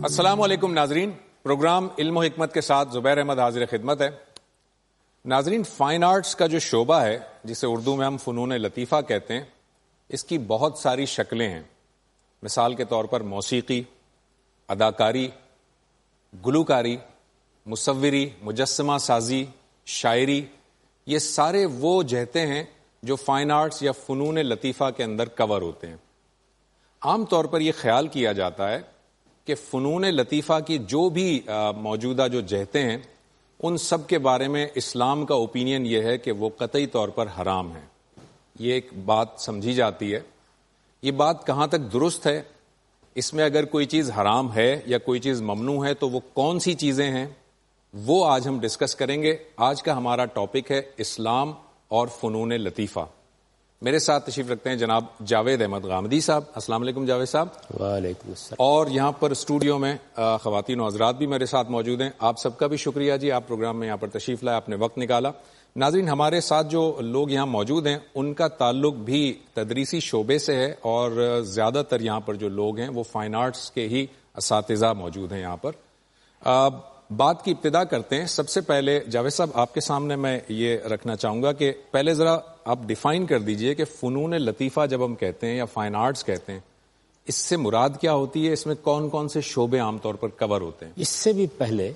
السلام علیکم ناظرین، پروگرام علم و حکمت کے ساتھ زبیر احمد حاضر خدمت ہے۔ ناظرین، فائن آرٹس کا جو شعبہ ہے جسے اردو میں ہم فنون لطیفہ کہتے ہیں، اس کی بہت ساری شکلیں ہیں۔ مثال کے طور پر موسیقی، اداکاری، گلوکاری، مصوری، مجسمہ سازی، شاعری، یہ سارے وہ جہتیں ہیں جو فائن آرٹس یا فنون لطیفہ کے اندر کور ہوتے ہیں۔ عام طور پر یہ خیال کیا جاتا ہے کہ فنون لطیفہ کی جو بھی موجودہ جو جہتیں ہیں، ان سب کے بارے میں اسلام کا اوپینین یہ ہے کہ وہ قطعی طور پر حرام ہیں۔ یہ ایک بات سمجھی جاتی ہے۔ یہ بات کہاں تک درست ہے؟ اس میں اگر کوئی چیز حرام ہے یا کوئی چیز ممنوع ہے تو وہ کون سی چیزیں ہیں، وہ آج ہم ڈسکس کریں گے۔ آج کا ہمارا ٹاپک ہے اسلام اور فنون لطیفہ۔ میرے ساتھ تشریف رکھتے ہیں جناب جاوید احمد غامدی صاحب۔ السلام علیکم جاوید صاحب۔ وعلیکم السلام۔ اور یہاں پر اسٹوڈیو میں خواتین و حضرات بھی میرے ساتھ موجود ہیں۔ آپ سب کا بھی شکریہ جی، آپ پروگرام میں یہاں پر تشریف لائے، آپ نے وقت نکالا۔ ناظرین، ہمارے ساتھ جو لوگ یہاں موجود ہیں ان کا تعلق بھی تدریسی شعبے سے ہے، اور زیادہ تر یہاں پر جو لوگ ہیں وہ فائن آرٹس کے ہی اساتذہ موجود ہیں یہاں پر۔ بات کی ابتدا کرتے ہیں۔ سب سے پہلے جاوید صاحب، آپ کے سامنے میں یہ رکھنا چاہوں گا کہ پہلے ذرا آپ ڈیفائن کر دیجئے کہ فنون لطیفہ جب ہم کہتے ہیں یا فائن آرٹس کہتے ہیں، اس سے مراد کیا ہوتی ہے؟ اس میں کون کون سے شعبے عام طور پر کور ہوتے ہیں؟ اس سے بھی پہلے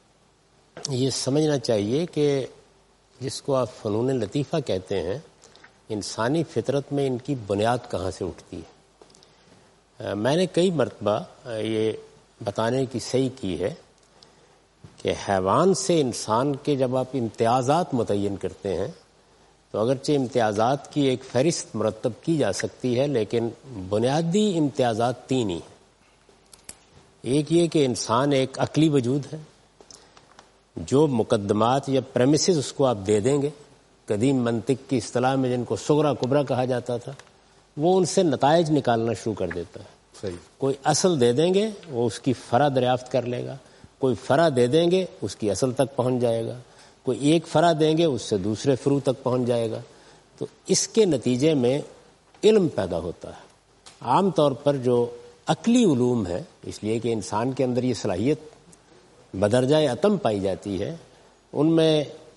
یہ سمجھنا چاہیے کہ جس کو آپ فنون لطیفہ کہتے ہیں، انسانی فطرت میں ان کی بنیاد کہاں سے اٹھتی ہے۔ میں نے کئی مرتبہ یہ بتانے کی صحیح کی ہے کہ حیوان سے انسان کے جب آپ امتیازات متعین کرتے ہیں تو اگرچہ امتیازات کی ایک فہرست مرتب کی جا سکتی ہے، لیکن بنیادی امتیازات تین ہی ہیں۔ ایک یہ کہ انسان ایک عقلی وجود ہے، جو مقدمات یا پریمیسز اس کو آپ دے دیں گے، قدیم منطق کی اصطلاح میں جن کو صغرا کبرا کہا جاتا تھا، وہ ان سے نتائج نکالنا شروع کر دیتا ہے۔ صحیح۔ کوئی اصل دے دیں گے، وہ اس کی فرع دریافت کر لے گا، کوئی فرع دے دیں گے اس کی اصل تک پہنچ جائے گا، کوئی ایک فرع دیں گے اس سے دوسرے فروع تک پہنچ جائے گا۔ تو اس کے نتیجے میں علم پیدا ہوتا ہے۔ عام طور پر جو عقلی علوم ہے، اس لیے کہ انسان کے اندر یہ صلاحیت بدرجہ اتم پائی جاتی ہے، ان میں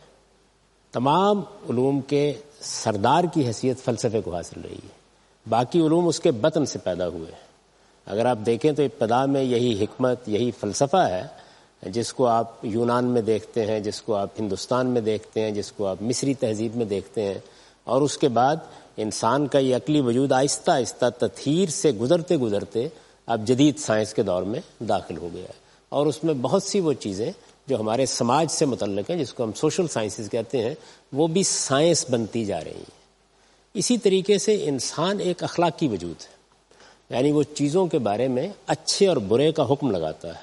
تمام علوم کے سردار کی حیثیت فلسفے کو حاصل رہی ہے۔ باقی علوم اس کے بطن سے پیدا ہوئے ہیں۔ اگر آپ دیکھیں تو ابتدا میں یہی حکمت، یہی فلسفہ ہے جس کو آپ یونان میں دیکھتے ہیں، جس کو آپ ہندوستان میں دیکھتے ہیں، جس کو آپ مصری تہذیب میں دیکھتے ہیں، اور اس کے بعد انسان کا یہ عقلی وجود آہستہ آہستہ تطہیر سے گزرتے گزرتے اب جدید سائنس کے دور میں داخل ہو گیا ہے، اور اس میں بہت سی وہ چیزیں جو ہمارے سماج سے متعلق ہیں، جس کو ہم سوشل سائنسز کہتے ہیں، وہ بھی سائنس بنتی جا رہی ہیں۔ اسی طریقے سے انسان ایک اخلاقی وجود ہے، یعنی وہ چیزوں کے بارے میں اچھے اور برے کا حکم لگاتا ہے۔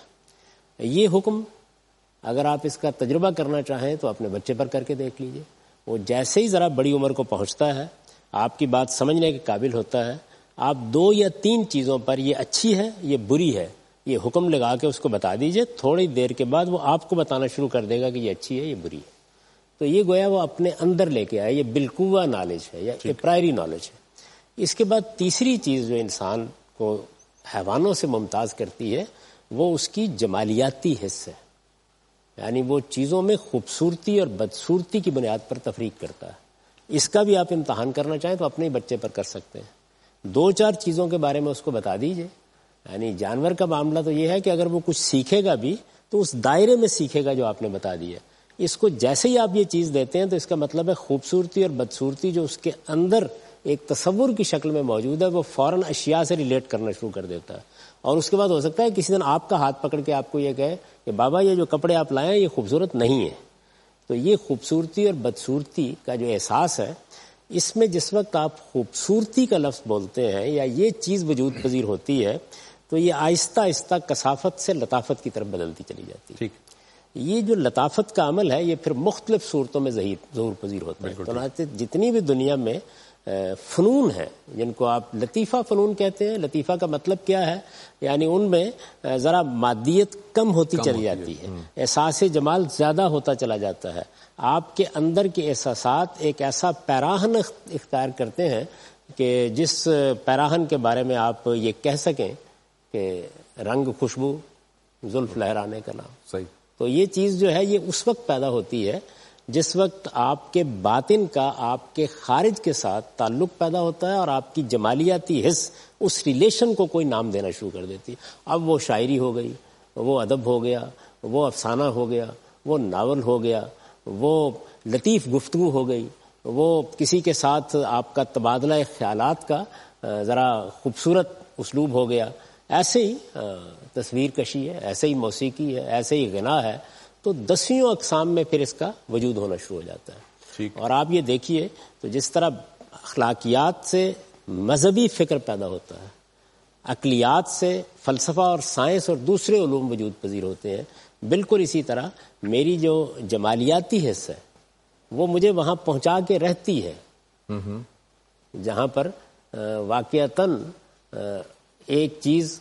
یہ حکم اگر آپ اس کا تجربہ کرنا چاہیں تو اپنے بچے پر کر کے دیکھ لیجئے۔ وہ جیسے ہی ذرا بڑی عمر کو پہنچتا ہے، آپ کی بات سمجھنے کے قابل ہوتا ہے، آپ 2 یا 3 چیزوں پر یہ اچھی ہے، یہ بری ہے، یہ حکم لگا کے اس کو بتا دیجئے، تھوڑی دیر کے بعد وہ آپ کو بتانا شروع کر دے گا کہ یہ اچھی ہے، یہ بری ہے۔ تو یہ گویا وہ اپنے اندر لے کے آئے، یہ بالقوہ نالج ہے یا پرائری نالج ہے۔ اس کے بعد تیسری چیز جو انسان کو حیوانوں سے ممتاز کرتی ہے، وہ اس کی جمالیاتی حص ہے، یعنی وہ چیزوں میں خوبصورتی اور بدصورتی کی بنیاد پر تفریق کرتا ہے۔ اس کا بھی آپ امتحان کرنا چاہیں تو اپنے بچے پر کر سکتے ہیں۔ 2-4 چیزوں کے بارے میں اس کو بتا دیجئے۔ یعنی جانور کا معاملہ تو یہ ہے کہ اگر وہ کچھ سیکھے گا بھی تو اس دائرے میں سیکھے گا جو آپ نے بتا دیا۔ اس کو جیسے ہی آپ یہ چیز دیتے ہیں تو اس کا مطلب ہے خوبصورتی اور بدصورتی جو اس کے اندر ایک تصور کی شکل میں موجود ہے، وہ فوراً اشیاء سے ریلیٹ کرنا شروع کر دیتا ہے، اور اس کے بعد ہو سکتا ہے کسی دن آپ کا ہاتھ پکڑ کے آپ کو یہ کہے کہ بابا یہ جو کپڑے آپ لائے ہیں یہ خوبصورت نہیں ہے۔ تو یہ خوبصورتی اور بدصورتی کا جو احساس ہے، اس میں جس وقت آپ خوبصورتی کا لفظ بولتے ہیں یا یہ چیز وجود پذیر ہوتی ہے تو یہ آہستہ آہستہ کثافت سے لطافت کی طرف بدلتی چلی جاتی ہے۔ یہ جو لطافت کا عمل ہے یہ پھر مختلف صورتوں میں ظہور پذیر ہوتا ہے۔ تو جتنی بھی دنیا میں فنون ہیں جن کو آپ لطیفہ فنون کہتے ہیں، لطیفہ کا مطلب کیا ہے؟ یعنی ان میں ذرا مادیت کم ہوتی چلی جاتی ہے، احساس جمال زیادہ ہوتا چلا جاتا ہے، آپ کے اندر کے احساسات ایک ایسا پیراہن اختیار کرتے ہیں کہ جس پیراہن کے بارے میں آپ یہ کہہ سکیں کہ رنگ، خوشبو، زلف لہرانے کا نام. صحیح. تو یہ چیز جو ہے یہ اس وقت پیدا ہوتی ہے جس وقت آپ کے باطن کا آپ کے خارج کے ساتھ تعلق پیدا ہوتا ہے اور آپ کی جمالیاتی حس اس ریلیشن کو کوئی نام دینا شروع کر دیتی ہے. اب وہ شاعری ہو گئی, وہ ادب ہو گیا, وہ افسانہ ہو گیا, وہ ناول ہو گیا, وہ لطیف گفتگو ہو گئی, وہ کسی کے ساتھ آپ کا تبادلہ خیالات کا ذرا خوبصورت اسلوب ہو گیا. ایسے ہی تصویر کشی ہے, ایسے ہی موسیقی ہے, ایسے ہی غنا ہے. تو 10 اقسام میں پھر اس کا وجود ہونا شروع ہو جاتا ہے. اور آپ یہ دیکھیے تو جس طرح اخلاقیات سے مذہبی فکر پیدا ہوتا ہے, عقلیات سے فلسفہ اور سائنس اور دوسرے علوم وجود پذیر ہوتے ہیں, بالکل اسی طرح میری جو جمالیاتی حصہ ہے وہ مجھے وہاں پہنچا کے رہتی ہے جہاں پر واقعتاً ایک چیز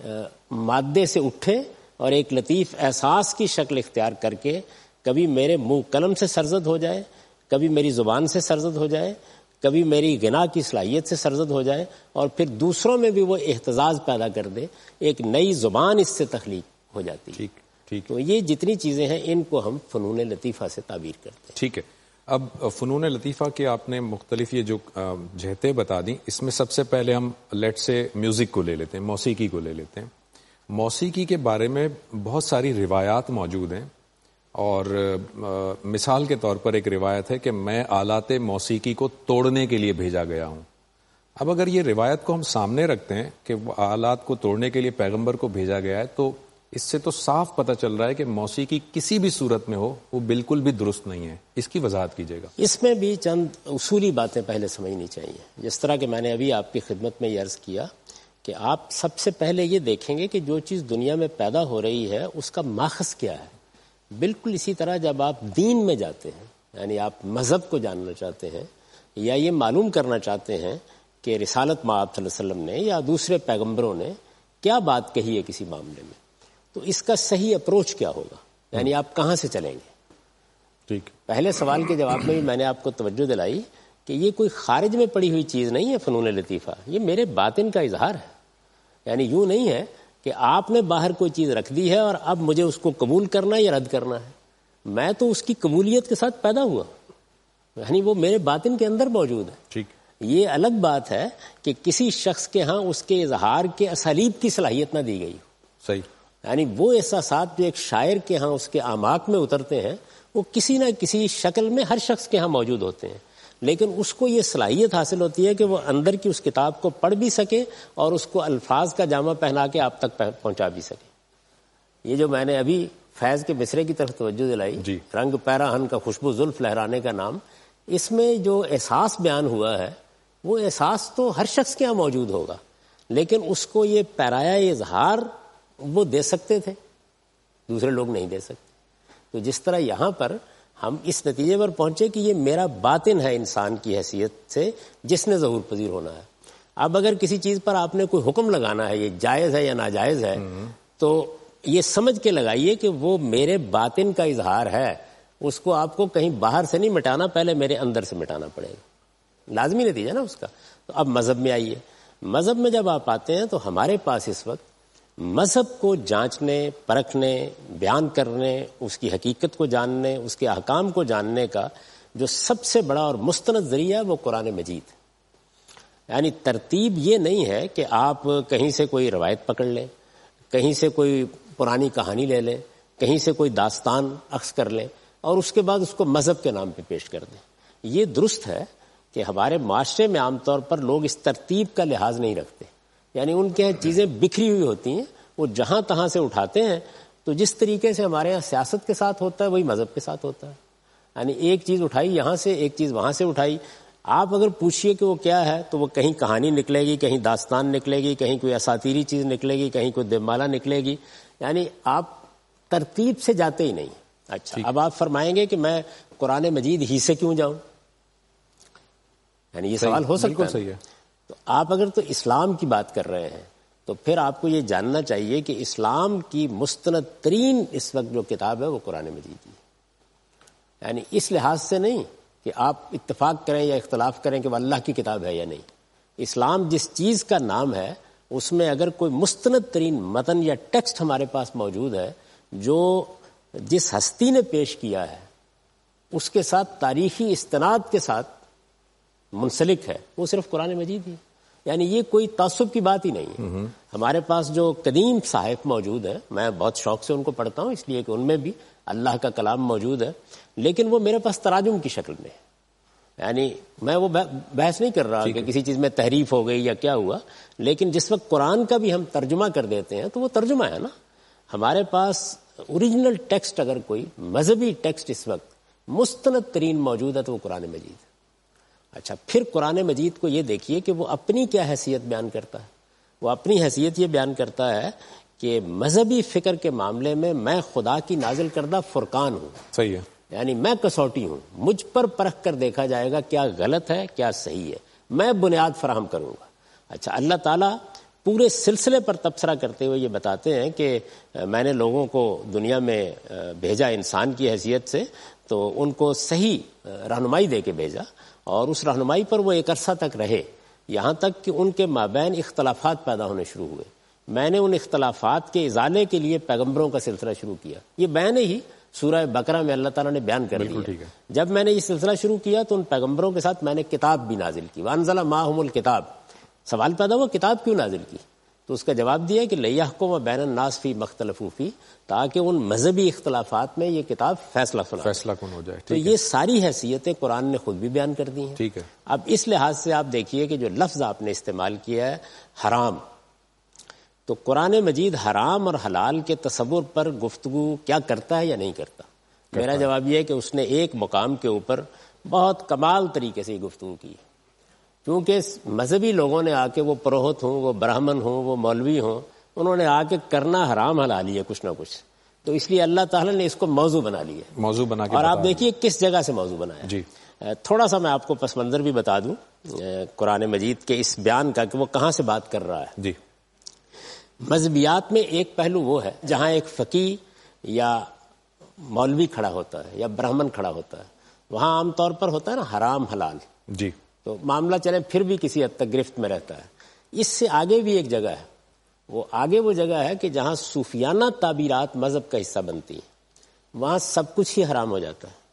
مادے سے اٹھے اور ایک لطیف احساس کی شکل اختیار کر کے کبھی میرے منہ قلم سے سرزد ہو جائے, کبھی میری زبان سے سرزد ہو جائے, کبھی میری غنا کی صلاحیت سے سرزد ہو جائے, اور پھر دوسروں میں بھی وہ احتزاز پیدا کر دے, ایک نئی زبان اس سے تخلیق ہو جاتی ہے. تو یہ جتنی چیزیں ہیں ان کو ہم فنون لطیفہ سے تعبیر کرتے ہیں. ٹھیک ہے. اب فنون لطیفہ کے آپ نے مختلف یہ جو جہتیں بتا دیں, اس میں سب سے پہلے ہم لیٹ سے میوزک کو لے لیتے ہیں, موسیقی کو لے لیتے ہیں. موسیقی کے بارے میں بہت ساری روایات موجود ہیں, اور مثال کے طور پر ایک روایت ہے کہ میں آلات موسیقی کو توڑنے کے لیے بھیجا گیا ہوں. اب اگر یہ روایت کو ہم سامنے رکھتے ہیں کہ وہ آلات کو توڑنے کے لیے پیغمبر کو بھیجا گیا ہے, تو اس سے تو صاف پتہ چل رہا ہے کہ موسیقی کسی بھی صورت میں ہو وہ بالکل بھی درست نہیں ہے. اس کی وضاحت کیجیے گا. اس میں بھی چند اصولی باتیں پہلے سمجھنی چاہیے. جس طرح کہ میں نے ابھی آپ کی خدمت میں یہ عرض کیا کہ آپ سب سے پہلے یہ دیکھیں گے کہ جو چیز دنیا میں پیدا ہو رہی ہے اس کا ماخذ کیا ہے. بالکل اسی طرح جب آپ دین میں جاتے ہیں, یعنی آپ مذہب کو جاننا چاہتے ہیں یا یہ معلوم کرنا چاہتے ہیں کہ رسالت مآب صلی اللہ علیہ وسلم نے یا دوسرے پیغمبروں نے کیا بات کہی ہے کسی معاملے میں, تو اس کا صحیح اپروچ کیا ہوگا, یعنی آپ کہاں سے چلیں گے. ٹھیک. پہلے سوال کے جواب میں بھی میں نے آپ کو توجہ دلائی کہ یہ کوئی خارج میں پڑی ہوئی چیز نہیں ہے. فنون لطیفہ یہ میرے باطن کا اظہار ہے. یعنی یوں نہیں ہے کہ آپ نے باہر کوئی چیز رکھ دی ہے اور اب مجھے اس کو قبول کرنا یا رد کرنا ہے. میں تو اس کی قبولیت کے ساتھ پیدا ہوا, یعنی وہ میرے باطن کے اندر موجود ہے. ٹھیک. یہ الگ بات ہے کہ کسی شخص کے ہاں اس کے اظہار کے اسالیب کی صلاحیت نہ دی گئی. صحیح. یعنی وہ احساسات جو ایک شاعر کے ہاں اس کے اعماق میں اترتے ہیں وہ کسی نہ کسی شکل میں ہر شخص کے ہاں موجود ہوتے ہیں, لیکن اس کو یہ صلاحیت حاصل ہوتی ہے کہ وہ اندر کی اس کتاب کو پڑھ بھی سکے اور اس کو الفاظ کا جامہ پہنا کے آپ تک پہنچا بھی سکے. یہ جو میں نے ابھی فیض کے مصرے کی طرف توجہ دلائی, رنگ پیراہن کا خوشبو زلف لہرانے کا نام, اس میں جو احساس بیان ہوا ہے وہ احساس تو ہر شخص کے ہاں موجود ہوگا, لیکن اس کو یہ پیرایا اظہار وہ دے سکتے تھے, دوسرے لوگ نہیں دے سکتے. تو جس طرح یہاں پر ہم اس نتیجے پر پہنچے کہ یہ میرا باطن ہے انسان کی حیثیت سے جس نے ظہور پذیر ہونا ہے. اب اگر کسی چیز پر آپ نے کوئی حکم لگانا ہے, یہ جائز ہے یا ناجائز ہے, تو یہ سمجھ کے لگائیے کہ وہ میرے باطن کا اظہار ہے. اس کو آپ کو کہیں باہر سے نہیں مٹانا, پہلے میرے اندر سے مٹانا پڑے گا. لازمی نتیجہ نا اس کا. تو اب مذہب میں آئیے. مذہب میں جب آپ آتے ہیں تو ہمارے پاس اس وقت مذہب کو جانچنے, پرکھنے, بیان کرنے, اس کی حقیقت کو جاننے, اس کے احکام کو جاننے کا جو سب سے بڑا اور مستند ذریعہ ہے وہ قرآن مجید. یعنی ترتیب یہ نہیں ہے کہ آپ کہیں سے کوئی روایت پکڑ لیں, کہیں سے کوئی پرانی کہانی لے لیں, کہیں سے کوئی داستان اخذ کر لیں اور اس کے بعد اس کو مذہب کے نام پہ پیش کر دیں. یہ درست ہے کہ ہمارے معاشرے میں عام طور پر لوگ اس ترتیب کا لحاظ نہیں رکھتے. یعنی ان کے چیزیں بکھری ہوئی ہوتی ہیں, وہ جہاں تہاں سے اٹھاتے ہیں. تو جس طریقے سے ہمارے یہاں سیاست کے ساتھ ہوتا ہے وہی مذہب کے ساتھ ہوتا ہے. یعنی ایک چیز اٹھائی یہاں سے, ایک چیز وہاں سے اٹھائی. آپ اگر پوچھئے کہ وہ کیا ہے تو وہ کہیں کہانی نکلے گی, کہیں داستان نکلے گی, کہیں کوئی اساطیری چیز نکلے گی, کہیں کوئی دیومالا نکلے گی. یعنی آپ ترتیب سے جاتے ہی نہیں. اچھا, اب آپ فرمائیں گے کہ میں قرآن مجید ہی سے کیوں جاؤں, یعنی یہ سوال ہو سکتا ہے. صحیح ہے. تو آپ اگر تو اسلام کی بات کر رہے ہیں تو پھر آپ کو یہ جاننا چاہیے کہ اسلام کی مستند ترین اس وقت جو کتاب ہے وہ قرآن مجید ہے. یعنی اس لحاظ سے نہیں کہ آپ اتفاق کریں یا اختلاف کریں کہ وہ اللہ کی کتاب ہے یا نہیں. اسلام جس چیز کا نام ہے اس میں اگر کوئی مستند ترین متن یا ٹیکسٹ ہمارے پاس موجود ہے جو جس ہستی نے پیش کیا ہے اس کے ساتھ تاریخی استناد کے ساتھ منسلک ہے، وہ صرف قرآن مجید ہی، یعنی یہ کوئی تعصب کی بات ہی نہیں ہے۔ ہمارے پاس جو قدیم صحائف موجود ہیں، میں بہت شوق سے ان کو پڑھتا ہوں، اس لیے کہ ان میں بھی اللہ کا کلام موجود ہے، لیکن وہ میرے پاس تراجم کی شکل میں ہے۔ یعنی میں وہ بحث نہیں کر رہا کہ کسی چیز میں تحریف ہو گئی یا کیا ہوا، لیکن جس وقت قرآن کا بھی ہم ترجمہ کر دیتے ہیں تو وہ ترجمہ ہے نا۔ ہمارے پاس اوریجنل ٹیکسٹ اگر کوئی مذہبی ٹیکسٹ اس وقت مستند ترین موجود ہے تو وہ قرآن مجید ہے۔ اچھا، پھر قرآن مجید کو یہ دیکھیے کہ وہ اپنی کیا حیثیت بیان کرتا ہے۔ وہ اپنی حیثیت یہ بیان کرتا ہے کہ مذہبی فکر کے معاملے میں میں خدا کی نازل کردہ فرقان ہوں، صحیح ہے، یعنی میں کسوٹی ہوں، مجھ پر پرکھ کر دیکھا جائے گا کیا غلط ہے کیا صحیح ہے، میں بنیاد فراہم کروں گا۔ اچھا، اللہ تعالیٰ پورے سلسلے پر تبصرہ کرتے ہوئے یہ بتاتے ہیں کہ میں نے لوگوں کو دنیا میں بھیجا انسان کی حیثیت سے، تو ان کو صحیح رہنمائی دے کے بھیجا، اور اس رہنمائی پر وہ ایک عرصہ تک رہے، یہاں تک کہ ان کے مابین اختلافات پیدا ہونے شروع ہوئے۔ میں نے ان اختلافات کے ازالے کے لیے پیغمبروں کا سلسلہ شروع کیا۔ یہ بیان ہی سورہ بقرہ میں اللہ تعالیٰ نے بیان کر دیا۔ جب میں نے یہ سلسلہ شروع کیا تو ان پیغمبروں کے ساتھ میں نے کتاب بھی نازل کی، وانزل معہم الکتاب۔ سوال پیدا ہوا کتاب کیوں نازل کی؟ تو اس کا جواب دیا کہ لیحکم بین الناس فی مختلفوا فیہ، تاکہ ان مذہبی اختلافات میں یہ کتاب فیصلہ کن ہو جائے۔ تو یہ ساری حیثیتیں قرآن نے خود بھی بیان کر دی ہیں۔ ٹھیک ہے، اب اس لحاظ سے آپ دیکھیے کہ جو لفظ آپ نے استعمال کیا ہے حرام، تو قرآن مجید حرام اور حلال کے تصور پر گفتگو کیا کرتا ہے یا نہیں کرتا؟ میرا جواب یہ ہے کہ اس نے ایک مقام کے اوپر بہت کمال طریقے سے گفتگو کی، کیونکہ مذہبی لوگوں نے آ کے، وہ پروہت ہوں، وہ برہمن ہوں، وہ مولوی ہوں، انہوں نے آ کے کرنا حرام حلال ہی ہے کچھ نہ کچھ، تو اس لیے اللہ تعالیٰ نے اس کو موضوع بنا لیا، موضوع بنا کے۔ اور آپ دیکھیے کس جگہ سے موضوع بنایا۔ جی، تھوڑا سا میں آپ کو پس منظر بھی بتا دوں قرآن مجید کے اس بیان کا کہ وہ کہاں سے بات کر رہا ہے۔ جی، مذہبیات میں ایک پہلو وہ ہے جہاں ایک فقیہ یا مولوی کھڑا ہوتا ہے یا برہمن کھڑا ہوتا ہے، وہاں عام طور پر ہوتا ہے نا حرام حلال، جی، تو معاملہ چلے پھر بھی کسی حد تک گرفت میں رہتا ہے۔ اس سے آگے بھی ایک جگہ ہے، وہ جگہ ہے کہ جہاں صوفیانہ تعبیرات مذہب کا حصہ بنتی ہیں، وہاں سب کچھ ہی حرام ہو جاتا ہے،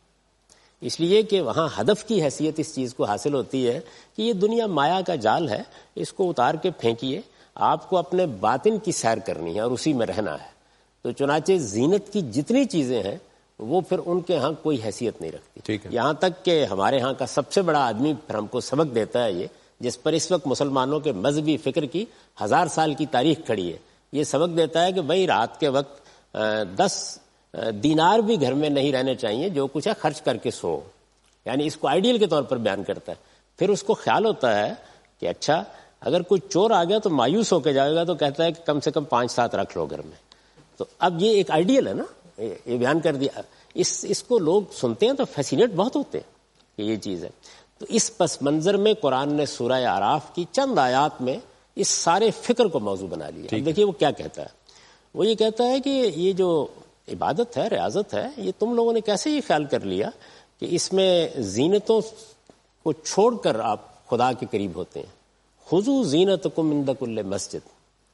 اس لیے کہ وہاں ہدف کی حیثیت اس چیز کو حاصل ہوتی ہے کہ یہ دنیا مایا کا جال ہے، اس کو اتار کے پھینکیے، آپ کو اپنے باطن کی سیر کرنی ہے اور اسی میں رہنا ہے۔ تو چنانچہ زینت کی جتنی چیزیں ہیں وہ پھر ان کے ہاں کوئی حیثیت نہیں رکھتی، یہاں تک کہ ہمارے ہاں کا سب سے بڑا آدمی پھر ہم کو سبق دیتا ہے یہ، جس پر اس وقت مسلمانوں کے مذہبی فکر کی 1000 سال کی تاریخ کھڑی ہے، یہ سبق دیتا ہے کہ بھائی رات کے وقت 10 دینار بھی گھر میں نہیں رہنے چاہیے، جو کچھ ہے خرچ کر کے سو، یعنی اس کو آئیڈیل کے طور پر بیان کرتا ہے۔ پھر اس کو خیال ہوتا ہے کہ اچھا اگر کوئی چور آ گیا تو مایوس ہو کے جائے گا، تو کہتا ہے کہ کم سے کم 5-7 رکھ لو گھر میں۔ تو اب یہ ایک آئیڈیل ہے نا، یہ بیان کر دیا، اس کو لوگ سنتے ہیں تو فیسینیٹ بہت ہوتے ہیں کہ یہ چیز ہے۔ تو اس پس منظر میں قرآن نے سورہ اعراف کی چند آیات میں اس سارے فکر کو موضوع بنا لیا۔ اب دیکھیے وہ کیا کہتا ہے، وہ یہ کہتا ہے کہ یہ جو عبادت ہے، ریاضت ہے، یہ تم لوگوں نے کیسے یہ خیال کر لیا کہ اس میں زینتوں کو چھوڑ کر آپ خدا کے قریب ہوتے ہیں۔ خذوا زینتکم عند کل مسجد،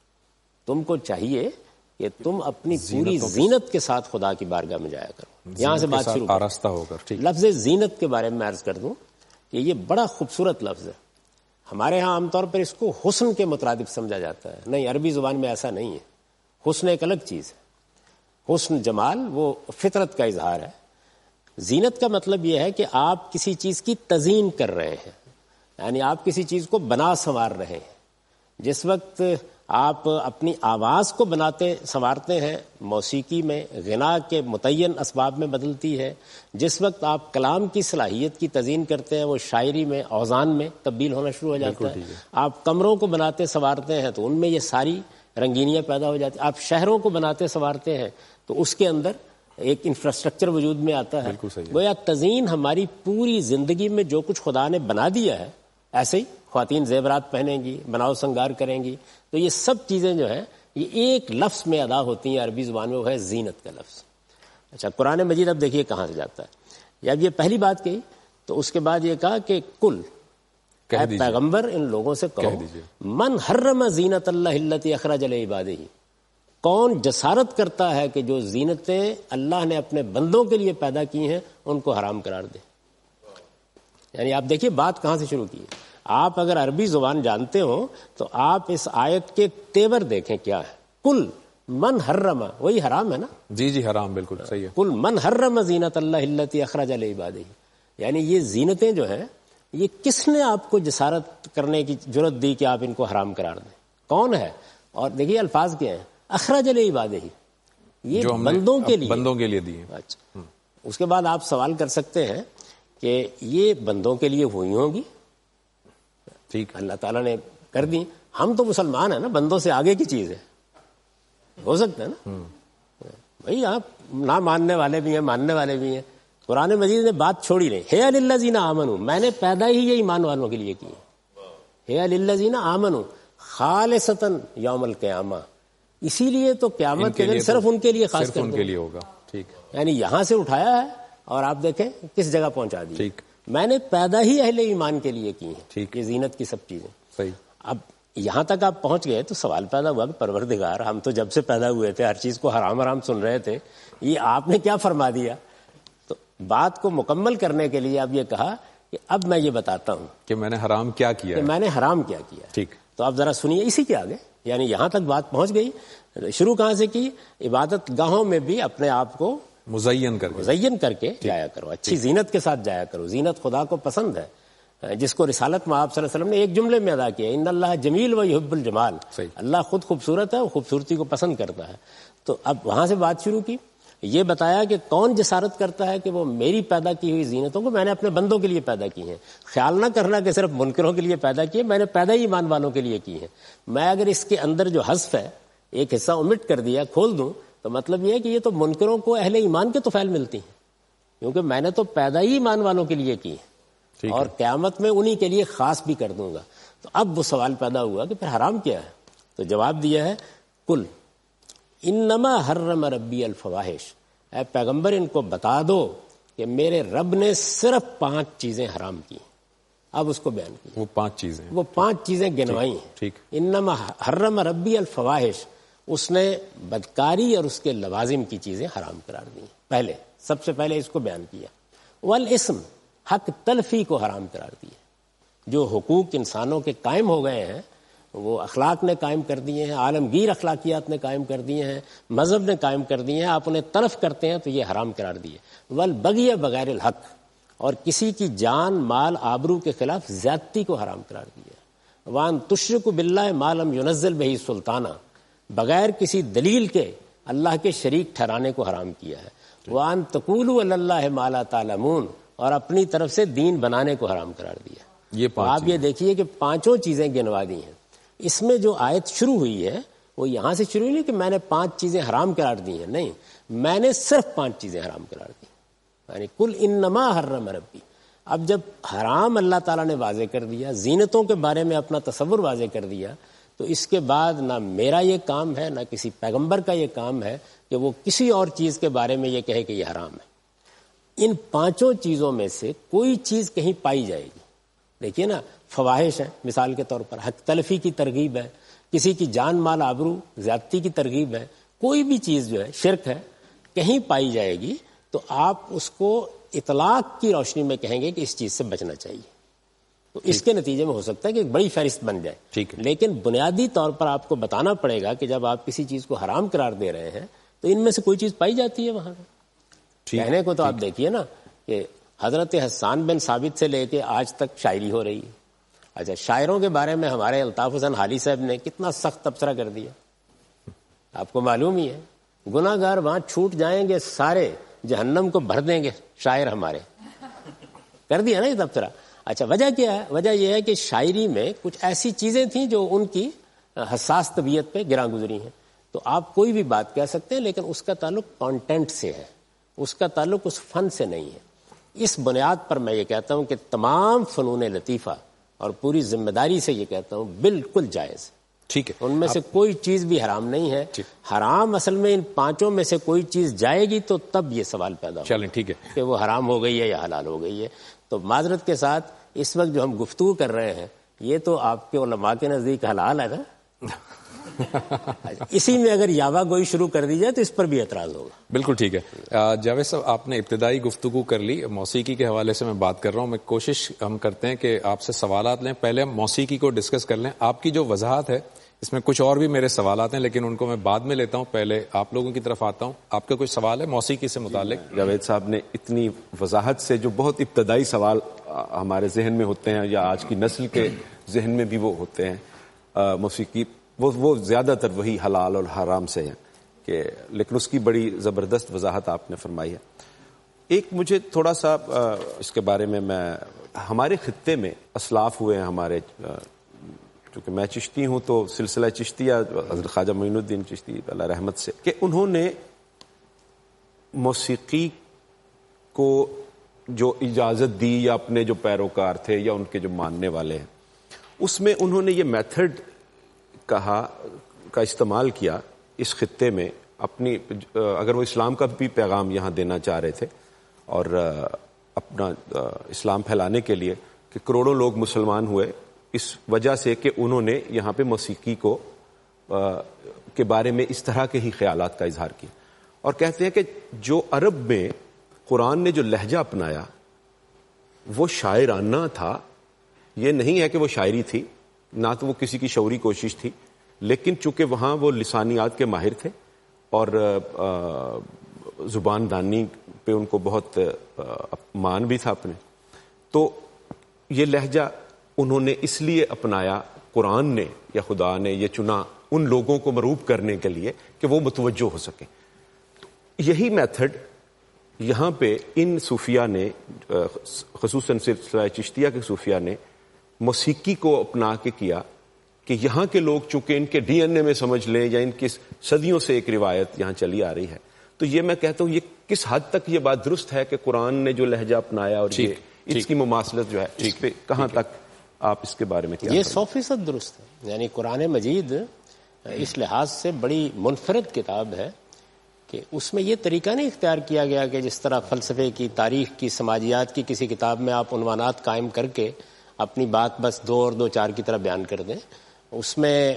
تم کو چاہیے کہ تم اپنی پوری زینت کے ساتھ خدا کی بارگاہ میں جایا کرو۔ یہاں سے بات شروع آراستہ ہو کر۔ لفظ زینت کے بارے میں عرض کر دوں کہ یہ بڑا خوبصورت لفظ ہے، ہمارے ہاں عام طور پر اس کو حسن کے مترادف سمجھا جاتا ہے، نہیں، عربی زبان میں ایسا نہیں ہے۔ حسن ایک الگ چیز ہے، حسن جمال وہ فطرت کا اظہار ہے۔ زینت کا مطلب یہ ہے کہ آپ کسی چیز کی تزئین کر رہے ہیں، یعنی آپ کسی چیز کو بنا سنوار رہے ہیں۔ جس وقت آپ اپنی آواز کو بناتے سنوارتے ہیں، موسیقی میں غنا کے متعین اسباب میں بدلتی ہے، جس وقت آپ کلام کی صلاحیت کی تزئین کرتے ہیں وہ شاعری میں، اوزان میں تبدیل ہونا شروع ہو جاتا ہے۔ آپ کمروں کو بناتے سنوارتے ہیں تو ان میں یہ ساری رنگینیاں پیدا ہو جاتی ہیں۔ آپ شہروں کو بناتے سنوارتے ہیں تو اس کے اندر ایک انفراسٹرکچر وجود میں آتا ہے۔ گویا تزئین ہماری پوری زندگی میں جو کچھ خدا نے بنا دیا ہے، ایسے ہی خواتین زیورات پہنیں گی، بناؤ سنگار کریں گی، تو یہ سب چیزیں جو ہیں یہ ایک لفظ میں ادا ہوتی ہیں عربی زبان میں، وہ ہے زینت کا لفظ۔ اچھا، قرآن مجید اب دیکھیے کہاں سے جاتا ہے۔ جب یہ پہلی بات کہی تو اس کے بعد یہ کہا کہ کل، اے پیغمبر ان لوگوں سے کہو من حرم زینت اللہ التی اخرج لعبادہ، کون جسارت کرتا ہے کہ جو زینتیں اللہ نے اپنے بندوں کے لیے پیدا کی ہیں ان کو حرام قرار دے. یعنی آپ دیکھیے بات کہاں سے شروع کی ہے. آپ اگر عربی زبان جانتے ہو تو آپ اس آیت کے تیور دیکھیں کیا ہے. کل من حرم، وہی حرام ہے نا. جی حرام، بالکل صحیح ہے. کل من حرم زینت اللہ التی اخرج لعبادہ، یعنی یہ زینتیں جو ہیں یہ کس نے آپ کو جسارت کرنے کی جرت دی کہ آپ ان کو حرام قرار دیں؟ کون ہے؟ اور دیکھیے الفاظ کیا ہیں، اخرج لعبادہ، یہ بندوں کے لیے دی ہیں. اچھا، اس کے بعد آپ سوال کر سکتے ہیں کہ یہ بندوں کے لیے ہوئی ہوں گی، ٹھیک، اللہ تعالیٰ نے کر دی. ہم تو مسلمان ہیں نا، بندوں سے آگے کی چیز ہے، ہو سکتا ہے نا بھائی. آپ نہ ماننے والے بھی ہیں، ماننے والے بھی ہیں. قرآن مجید نے بات چھوڑی نہیں. ہے للذین آمنوا، میں نے پیدا ہی یہ ایمان والوں کے لیے کی ہے. ہے للذین آمنوا خالصتا یوم القیامہ، اسی لیے تو قیامت کے دن صرف ان کے لیے، خاص کر ان کے لیے ہوگا. ٹھیک، یعنی یہاں سے اٹھایا ہے اور آپ دیکھیں کس جگہ پہنچا دی. ٹھیک، میں نے پیدا ہی اہل ایمان کے لیے کی ہیں. ٹھیک، یہ زینت کی سب چیزیں. صحیح. اب یہاں تک آپ پہنچ گئے تو سوال پیدا ہوا کہ پروردگار، ہم تو جب سے پیدا ہوئے تھے ہر چیز کو حرام حرام سن رہے تھے، یہ آپ نے کیا فرما دیا؟ تو بات کو مکمل کرنے کے لیے اب یہ کہا کہ اب میں یہ بتاتا ہوں کہ میں نے حرام کیا کیا، کہ میں نے حرام کیا کیا. ٹھیک، تو آپ ذرا سنیے اسی کے آگے. یعنی یہاں تک بات پہنچ گئی. شروع کہاں سے کی؟ عبادت گاہوں میں بھی اپنے آپ کو مزین کر کے جایا کرو، اچھی زینت کے ساتھ جایا کرو. زینت خدا کو پسند ہے، جس کو رسالت میں آپ صلی اللہ علیہ وسلم نے ایک جملے میں ادا کیا، ان اللہ جمیل و یحب الجمال. اللہ خود خوبصورت ہے، وہ خوبصورتی کو پسند کرتا ہے. تو اب وہاں سے بات شروع کی. یہ بتایا کہ کون جسارت کرتا ہے کہ وہ میری پیدا کی ہوئی زینتوں کو میں نے اپنے بندوں کے لیے پیدا کی ہیں. خیال نہ کرنا کہ صرف منکروں کے لیے پیدا کی ہے، میں نے پیدا ہی ایمان والوں کے لیے کی ہے. میں اگر اس کے اندر جو حذف ہے ایک حصہ omit کر دیا، کھول دوں، تو مطلب یہ ہے کہ یہ تو منکروں کو اہل ایمان کے طفیل ملتی ہیں، کیونکہ میں نے تو پیدا ہی ایمان والوں کے لیے کی ہے اور قیامت میں انہی کے لیے خاص بھی کر دوں گا. تو اب وہ سوال پیدا ہوا کہ پھر حرام کیا ہے؟ تو جواب دیا ہے کل انما حرم ربی الفواحش. اے پیغمبر ان کو بتا دو کہ میرے رب نے صرف 5 چیزیں حرام کی. اب اس کو بیان کیا، وہ 5 چیزیں گنوائی ہیں. انما حرم ربی الفواحش، اس نے بدکاری اور اس کے لوازم کی چیزیں حرام قرار دی. پہلے سب سے پہلے اس کو بیان کیا. والاسم، حق تلفی کو حرام قرار دیا. جو حقوق انسانوں کے قائم ہو گئے ہیں وہ اخلاق نے قائم کر دیے ہیں، عالمگیر اخلاقیات نے قائم کر دیے ہیں، مذہب نے قائم کر دیے ہیں، آپ انہیں تلف کرتے ہیں تو یہ حرام قرار دیے. والبغی بغیر الحق، اور کسی کی جان مال آبرو کے خلاف زیادتی کو حرام قرار دیا. وان تشرک باللہ ما لم ينزل بہ سلطانہ، بغیر کسی دلیل کے اللہ کے شریک ٹھہرانے کو حرام کیا ہے. وان تقولوا علی اللہ ما لا تعلمون، اور اپنی طرف سے دین بنانے کو حرام قرار دیا. آپ یہ دیکھیے کہ 5 چیزیں گنوا دی ہیں. اس میں جو آیت شروع ہوئی ہے وہ یہاں سے شروع نہیں کہ میں نے 5 چیزیں حرام قرار دی ہیں، نہیں، میں نے صرف 5 چیزیں حرام قرار دی. یعنی کل انما حرم ربی. اب جب حرام اللہ تعالیٰ نے واضح کر دیا، زینتوں کے بارے میں اپنا تصور واضح کر دیا، تو اس کے بعد نہ میرا یہ کام ہے نہ کسی پیغمبر کا یہ کام ہے کہ وہ کسی اور چیز کے بارے میں یہ کہے کہ یہ حرام ہے. ان 5 چیزوں میں سے کوئی چیز کہیں پائی جائے گی، دیکھیے نا، فواحش ہیں مثال کے طور پر، حق تلفی کی ترغیب ہے، کسی کی جان مال آبرو زیادتی کی ترغیب ہے، کوئی بھی چیز جو ہے شرک ہے کہیں پائی جائے گی تو آپ اس کو اطلاق کی روشنی میں کہیں گے کہ اس چیز سے بچنا چاہیے. تو اس کے نتیجے میں ہو سکتا ہے کہ ایک بڑی فہرست بن جائے. لیکن بنیادی طور پر آپ کو بتانا پڑے گا کہ جب آپ کسی چیز کو حرام قرار دے رہے ہیں تو ان میں سے کوئی چیز پائی جاتی ہے وہاں. کہنے کو تو آپ دیکھیے نا کہ حضرت حسان بن ثابت سے لے کے آج تک شاعری ہو رہی ہے. اچھا، شاعروں کے بارے میں ہمارے الطاف حسن حالی صاحب نے کتنا سخت تبصرہ کر دیا، آپ کو معلوم ہی ہے. گناہ گار وہاں چھوٹ جائیں گے سارے، جہنم کو بھر دیں گے شاعر ہمارے، کر دیا نا یہ تبصرہ. اچھا، وجہ کیا ہے؟ وجہ یہ ہے کہ شاعری میں کچھ ایسی چیزیں تھیں جو ان کی حساس طبیعت پہ گراں گزری ہیں. تو آپ کوئی بھی بات کہہ سکتے ہیں لیکن اس کا تعلق کانٹینٹ سے ہے، اس کا تعلق اس فن سے نہیں ہے. اس بنیاد پر میں یہ کہتا ہوں کہ تمام فنون لطیفہ، اور پوری ذمہ داری سے یہ کہتا ہوں، بالکل جائز. ٹھیک ہے، ان میں سے کوئی چیز بھی حرام نہیں ہے. حرام اصل میں ان 5 میں سے کوئی چیز جائے گی تو تب یہ سوال پیدا ہوگا، چلیں ٹھیک ہے، کہ وہ حرام ہو گئی ہے یا حلال ہو گئی ہے. تو معذرت کے ساتھ اس وقت جو ہم گفتگو کر رہے ہیں یہ تو آپ کے علماء کے نزدیک حلال ہے نا. اسی میں اگر یاوا گوئی شروع کر دی جائے تو اس پر بھی اعتراض ہوگا. بالکل ٹھیک ہے. جاوید صاحب آپ نے ابتدائی گفتگو کر لی, موسیقی کے حوالے سے میں بات کر رہا ہوں. میں کوشش ہم کرتے ہیں کہ آپ سے سوالات لیں, پہلے ہم موسیقی کو ڈسکس کر لیں. آپ کی جو وضاحت ہے اس میں کچھ اور بھی میرے سوالات ہیں لیکن ان کو میں بعد میں لیتا ہوں, پہلے آپ لوگوں کی طرف آتا ہوں. آپ کا کوئی سوال ہے موسیقی سے متعلق؟ جاوید صاحب نے اتنی وضاحت سے جو بہت ابتدائی سوال ہمارے ذہن میں ہوتے ہیں یا آج کی نسل کے ذہن میں بھی وہ ہوتے ہیں موسیقی, وہ زیادہ تر وہی حلال اور حرام سے ہیں کہ, لیکن اس کی بڑی زبردست وضاحت آپ نے فرمائی ہے. ایک مجھے تھوڑا سا اس کے بارے میں ہمارے خطے میں اسلاف ہوئے ہیں ہمارے, چونکہ میں چشتی ہوں تو سلسلہ چشتیہ حضرت خواجہ معین الدین چشتی اللہ رحمت سے, کہ انہوں نے موسیقی کو جو اجازت دی یا اپنے جو پیروکار تھے یا ان کے جو ماننے والے ہیں اس میں انہوں نے یہ میتھڈ کا استعمال کیا اس خطے میں اپنی, اگر وہ اسلام کا بھی پیغام یہاں دینا چاہ رہے تھے اور اپنا اسلام پھیلانے کے لیے, کہ کروڑوں لوگ مسلمان ہوئے اس وجہ سے کہ انہوں نے یہاں پہ موسیقی کو کے بارے میں اس طرح کے ہی خیالات کا اظہار کیا. اور کہتے ہیں کہ جو عرب میں قرآن نے جو لہجہ اپنایا وہ شاعرانہ تھا, یہ نہیں ہے کہ وہ شاعری تھی, نہ تو وہ کسی کی شعوری کوشش تھی, لیکن چونکہ وہاں وہ لسانیات کے ماہر تھے اور زبان دانی پہ ان کو بہت مان بھی تھا اپنے, تو یہ لہجہ انہوں نے اس لیے اپنایا, قرآن نے یا خدا نے یہ چنا ان لوگوں کو مروب کرنے کے لیے کہ وہ متوجہ ہو سکیں. یہی میتھڈ یہاں پہ ان صوفیہ نے, خصوصاً سلسلہ چشتیہ کے صوفیہ نے موسیقی کو اپنا کے کیا کہ یہاں کے لوگ چونکہ ان کے ڈی این اے میں سمجھ لیں یا ان کی صدیوں سے ایک روایت یہاں چلی آ رہی ہے, تو یہ میں کہتا ہوں یہ کس حد تک یہ بات درست ہے کہ قرآن نے جو لہجہ اپنایا اور یہ اس کی مماثلت جو ہے اس پہ کہاں تک آپ اس کے بارے میں کیا؟ یہ 100% درست ہے. یعنی قرآن مجید اس لحاظ سے بڑی منفرد کتاب ہے کہ اس میں یہ طریقہ نہیں اختیار کیا گیا کہ جس طرح فلسفے کی, تاریخ کی, سماجیات کی کسی کتاب میں آپ عنوانات قائم کر کے اپنی بات بس 2 اور 2 4 کی طرح بیان کر دیں. اس میں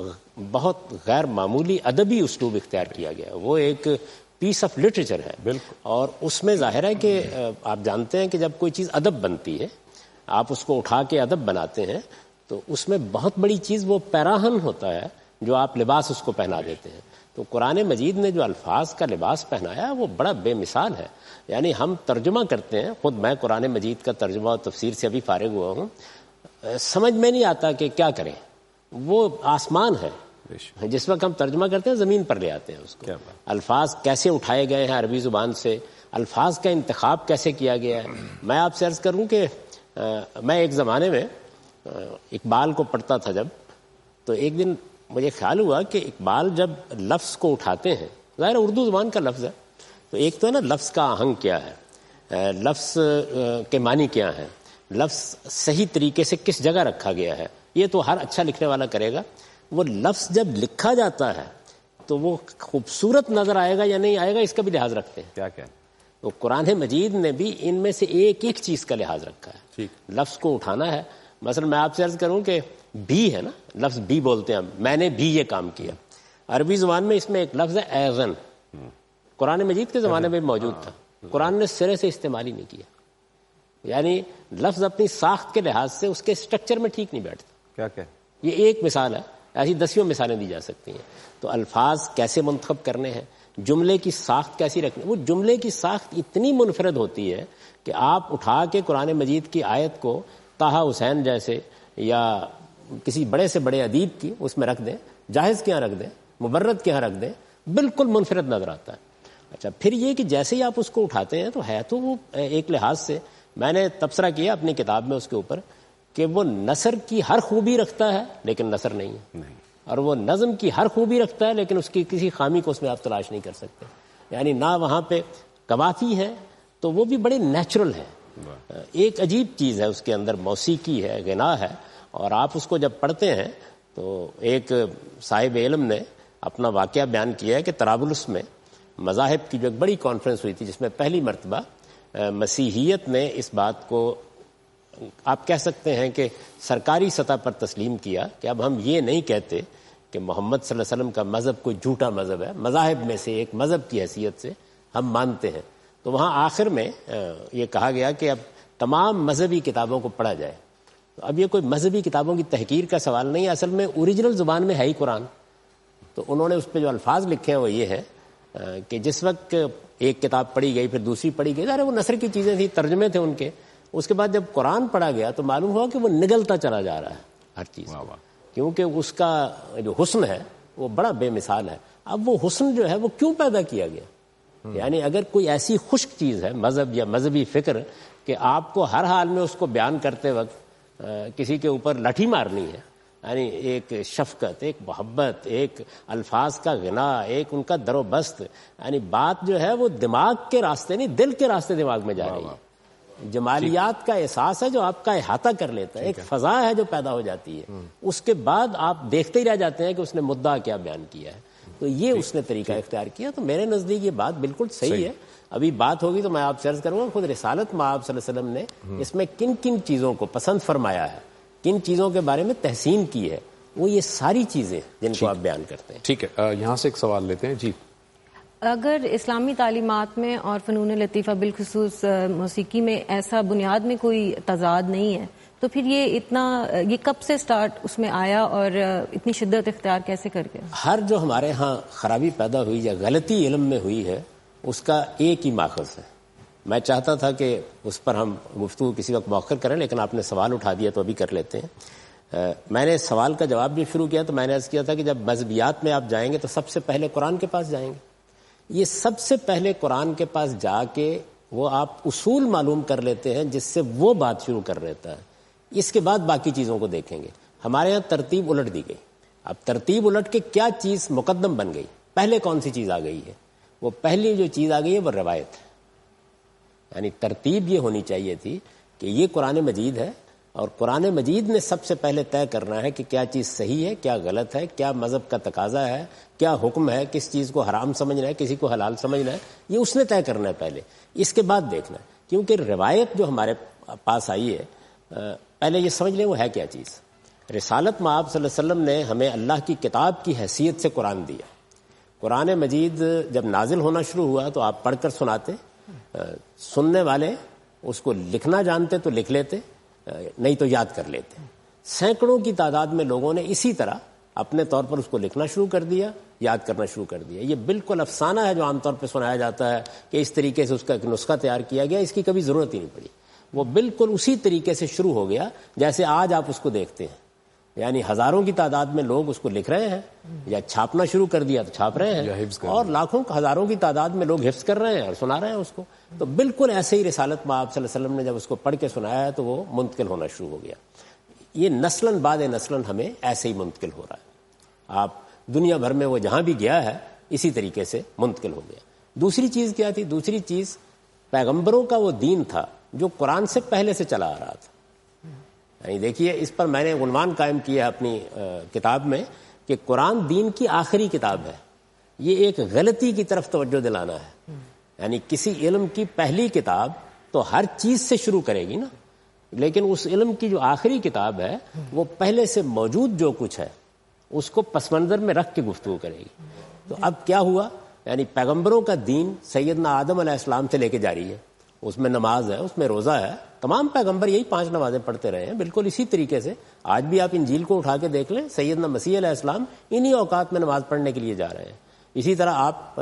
بہت غیر معمولی ادبی اسلوب اختیار کیا گیا. وہ ایک پیس آف لٹریچر ہے. بالکل. اور اس میں ظاہر ہے کہ آپ جانتے ہیں کہ جب کوئی چیز ادب بنتی ہے, آپ اس کو اٹھا کے ادب بناتے ہیں, تو اس میں بہت بڑی چیز وہ پیراہن ہوتا ہے جو آپ لباس اس کو پہنا دیتے ہیں. تو قرآن مجید نے جو الفاظ کا لباس پہنایا وہ بڑا بے مثال ہے. یعنی ہم ترجمہ کرتے ہیں, خود میں قرآن مجید کا ترجمہ اور تفسیر سے ابھی فارغ ہوا ہوں, سمجھ میں نہیں آتا کہ کیا کریں. وہ آسمان ہے, جس وقت ہم ترجمہ کرتے ہیں زمین پر لے آتے ہیں اس کو. الفاظ کیسے اٹھائے گئے ہیں عربی زبان سے, الفاظ کا انتخاب کیسے کیا گیا ہے. میں آپ سے عرض کروں کہ میں ایک زمانے میں اقبال کو پڑھتا تھا جب, تو ایک دن مجھے خیال ہوا کہ اقبال جب لفظ کو اٹھاتے ہیں, ظاہر اردو زبان کا لفظ ہے, تو ایک تو ہے نا لفظ کا آہنگ کیا ہے, لفظ کے معنی کیا ہیں, لفظ صحیح طریقے سے کس جگہ رکھا گیا ہے, یہ تو ہر اچھا لکھنے والا کرے گا. وہ لفظ جب لکھا جاتا ہے تو وہ خوبصورت نظر آئے گا یا نہیں آئے گا اس کا بھی لحاظ رکھتے ہیں. کیا تو قرآن مجید نے بھی ان میں سے ایک ایک چیز کا لحاظ رکھا ہے. لفظ کو اٹھانا ہے. مثلا میں آپ سے عرض کروں کہ بھی ہے نا, لفظ بھی بولتے ہیں ہم, میں نے بھی یہ کام کیا. عربی زبان میں اس میں ایک لفظ ہے ایزن, قرآن مجید کے زمانے میں موجود تھا, قرآن نے سرے سے استعمال ہی نہیں کیا. یعنی لفظ اپنی ساخت کے لحاظ سے اس کے سٹرکچر میں ٹھیک نہیں بیٹھتا. کیا یہ ایک مثال ہے, ایسی 10 مثالیں دی جا سکتی ہیں. تو الفاظ کیسے منتخب کرنے ہیں, جملے کی ساخت کیسی رکھنی, وہ جملے کی ساخت اتنی منفرد ہوتی ہے کہ آپ اٹھا کے قرآن مجید کی آیت کو طٰہٰ حسین جیسے یا کسی بڑے سے بڑے ادیب کی اس میں رکھ دیں, جاہز کے یہاں رکھ دیں, مبرد کے یہاں رکھ دیں, بالکل منفرد نظر آتا ہے. اچھا, پھر یہ کہ جیسے ہی آپ اس کو اٹھاتے ہیں تو ہے تو وہ ایک لحاظ سے, میں نے تبصرہ کیا اپنی کتاب میں اس کے اوپر کہ وہ نثر کی ہر خوبی رکھتا ہے لیکن نثر نہیں ہے, اور وہ نظم کی ہر خوبی رکھتا ہے لیکن اس کی کسی خامی کو اس میں آپ تلاش نہیں کر سکتے. یعنی نہ وہاں پہ قوافی ہے تو وہ بھی بڑے نیچرل ہے. ایک عجیب چیز ہے اس کے اندر, موسیقی ہے, غنا ہے, اور آپ اس کو جب پڑھتے ہیں تو ایک صاحب علم نے اپنا واقعہ بیان کیا ہے کہ طرابلس میں مذاہب کی جو ایک بڑی کانفرنس ہوئی تھی جس میں پہلی مرتبہ مسیحیت نے اس بات کو آپ کہہ سکتے ہیں کہ سرکاری سطح پر تسلیم کیا کہ اب ہم یہ نہیں کہتے کہ محمد صلی اللہ علیہ وسلم کا مذہب کوئی جھوٹا مذہب ہے، مذاہب میں سے ایک مذہب کی حیثیت سے ہم مانتے ہیں. تو وہاں آخر میں یہ کہا گیا کہ اب تمام مذہبی کتابوں کو پڑھا جائے. تو اب یہ کوئی مذہبی کتابوں کی تحقیر کا سوال نہیں ہے، اصل میں اوریجنل زبان میں ہے ہی قرآن. تو انہوں نے اس پہ جو الفاظ لکھے ہیں وہ یہ ہے کہ جس وقت ایک کتاب پڑھی گئی پھر دوسری پڑھی گئی، ارے وہ نثر کی چیزیں تھیں، ترجمے تھے ان کے. اس کے بعد جب قرآن پڑھا گیا تو معلوم ہوا کہ وہ نگلتا چلا جا رہا ہے ہر چیز، کیونکہ اس کا جو حسن ہے وہ بڑا بے مثال ہے. اب وہ حسن جو ہے وہ کیوں پیدا کیا گیا؟ یعنی اگر کوئی ایسی خشک چیز ہے مذہب یا مذہبی فکر کہ آپ کو ہر حال میں اس کو بیان کرتے وقت کسی کے اوپر لاٹھی مارنی ہے، یعنی ایک شفقت، ایک محبت، ایک الفاظ کا غنا، ایک ان کا در و بست، یعنی بات جو ہے وہ دماغ کے راستے نہیں دل کے راستے دماغ میں جا رہی ہے. جمالیات کا احساس ہے جو آپ کا احاطہ کر لیتا ہے، ایک فضا ہے جو پیدا ہو جاتی ہے. اس کے بعد آپ دیکھتے ہی رہ جاتے ہیں کہ اس نے مدعا کیا بیان کیا ہے. تو یہ اس نے طریقہ اختیار کیا. تو میرے نزدیک یہ بات بالکل صحیح ہے. ابھی بات ہوگی تو میں آپ سے عرض کروں گا خود رسالت مآب صلی اللہ علیہ وسلم نے اس میں کن کن چیزوں کو پسند فرمایا ہے، کن چیزوں کے بارے میں تحسین کی ہے، وہ یہ ساری چیزیں جن کو آپ بیان کرتے ہیں. ٹھیک ہے، یہاں سے ایک سوال لیتے ہیں. جی، اگر اسلامی تعلیمات میں اور فنون لطیفہ بالخصوص موسیقی میں ایسا بنیاد میں کوئی تضاد نہیں ہے تو پھر یہ کب سے سٹارٹ اس میں آیا اور اتنی شدت اختیار کیسے کر گیا؟ ہر جو ہمارے ہاں خرابی پیدا ہوئی یا غلطی علم میں ہوئی ہے اس کا ایک ہی ماخذ ہے. میں چاہتا تھا کہ اس پر ہم گفتگو کسی وقت مؤخر کریں، لیکن آپ نے سوال اٹھا دیا تو ابھی کر لیتے ہیں. میں نے سوال کا جواب بھی شروع کیا تو میں نے عرض کیا تھا کہ جب مذہبیات میں آپ جائیں گے تو سب سے پہلے قرآن کے پاس جائیں گے. یہ سب سے پہلے قرآن کے پاس جا کے وہ آپ اصول معلوم کر لیتے ہیں جس سے وہ بات شروع کر لیتا ہے. اس کے بعد باقی چیزوں کو دیکھیں گے. ہمارے یہاں ترتیب الٹ دی گئی. اب ترتیب الٹ کے کیا چیز مقدم بن گئی؟ پہلے کون سی چیز آ گئی ہے؟ وہ پہلی جو چیز آ گئی ہے وہ روایت ہے. یعنی ترتیب یہ ہونی چاہیے تھی کہ یہ قرآن مجید ہے اور قرآن مجید نے سب سے پہلے طے کرنا ہے کہ کیا چیز صحیح ہے، کیا غلط ہے، کیا مذہب کا تقاضا ہے، کیا حکم ہے، کس چیز کو حرام سمجھنا ہے، کسی کو حلال سمجھنا ہے. یہ اس نے طے کرنا ہے پہلے، اس کے بعد دیکھنا ہے. کیونکہ روایت جو ہمارے پاس آئی ہے پہلے یہ سمجھ لیں وہ ہے کیا چیز. رسالت مآب صلی اللہ علیہ وسلم نے ہمیں اللہ کی کتاب کی حیثیت سے قرآن دیا. قرآن مجید جب نازل ہونا شروع ہوا تو آپ پڑھ کر سناتے، سننے والے اس کو لکھنا جانتے تو لکھ لیتے، نہیں تو یاد کر لیتے. سینکڑوں کی تعداد میں لوگوں نے اسی طرح اپنے طور پر اس کو لکھنا شروع کر دیا، یاد کرنا شروع کر دیا. یہ بالکل افسانہ ہے جو عام طور پہ سنایا جاتا ہے کہ اس طریقے سے اس کا ایک نسخہ تیار کیا گیا. اس کی کبھی ضرورت ہی نہیں پڑی. وہ بالکل اسی طریقے سے شروع ہو گیا جیسے آج آپ اس کو دیکھتے ہیں. یعنی ہزاروں کی تعداد میں لوگ اس کو لکھ رہے ہیں یا چھاپنا شروع کر دیا تو چھاپ رہے ہیں، اور لاکھوں ہزاروں کی تعداد میں لوگ حفظ کر رہے ہیں اور سنا رہے ہیں اس کو. تو بالکل ایسے ہی رسالت مآب صلی اللہ علیہ وسلم نے جب اس کو پڑھ کے سنایا ہے تو وہ منتقل ہونا شروع ہو گیا. یہ نسلاً بعد نسلاً ہمیں ایسے ہی منتقل ہو رہا ہے. آپ دنیا بھر میں وہ جہاں بھی گیا ہے اسی طریقے سے منتقل ہو گیا. دوسری چیز کیا تھی؟ دوسری چیز پیغمبروں کا وہ دین تھا جو قرآن سے پہلے سے چلا آ رہا تھا. یعنی دیکھیے اس پر میں نے عنوان قائم کیا ہے اپنی کتاب میں کہ قرآن دین کی آخری کتاب ہے. یہ ایک غلطی کی طرف توجہ دلانا ہے. یعنی کسی علم کی پہلی کتاب تو ہر چیز سے شروع کرے گی نا، لیکن اس علم کی جو آخری کتاب ہے وہ پہلے سے موجود جو کچھ ہے اس کو پس منظر میں رکھ کے گفتگو کرے گی. تو اب کیا ہوا؟ یعنی پیغمبروں کا دین سیدنا آدم علیہ السلام سے لے کے جاری ہے. اس میں نماز ہے، اس میں روزہ ہے. تمام پیغمبر یہی 5 نمازیں پڑھتے رہے ہیں بالکل اسی طریقے سے. آج بھی آپ انجیل کو اٹھا کے دیکھ لیں، سیدنا مسیح علیہ السلام انہی اوقات میں نماز پڑھنے کے لیے جا رہے ہیں. اسی طرح آپ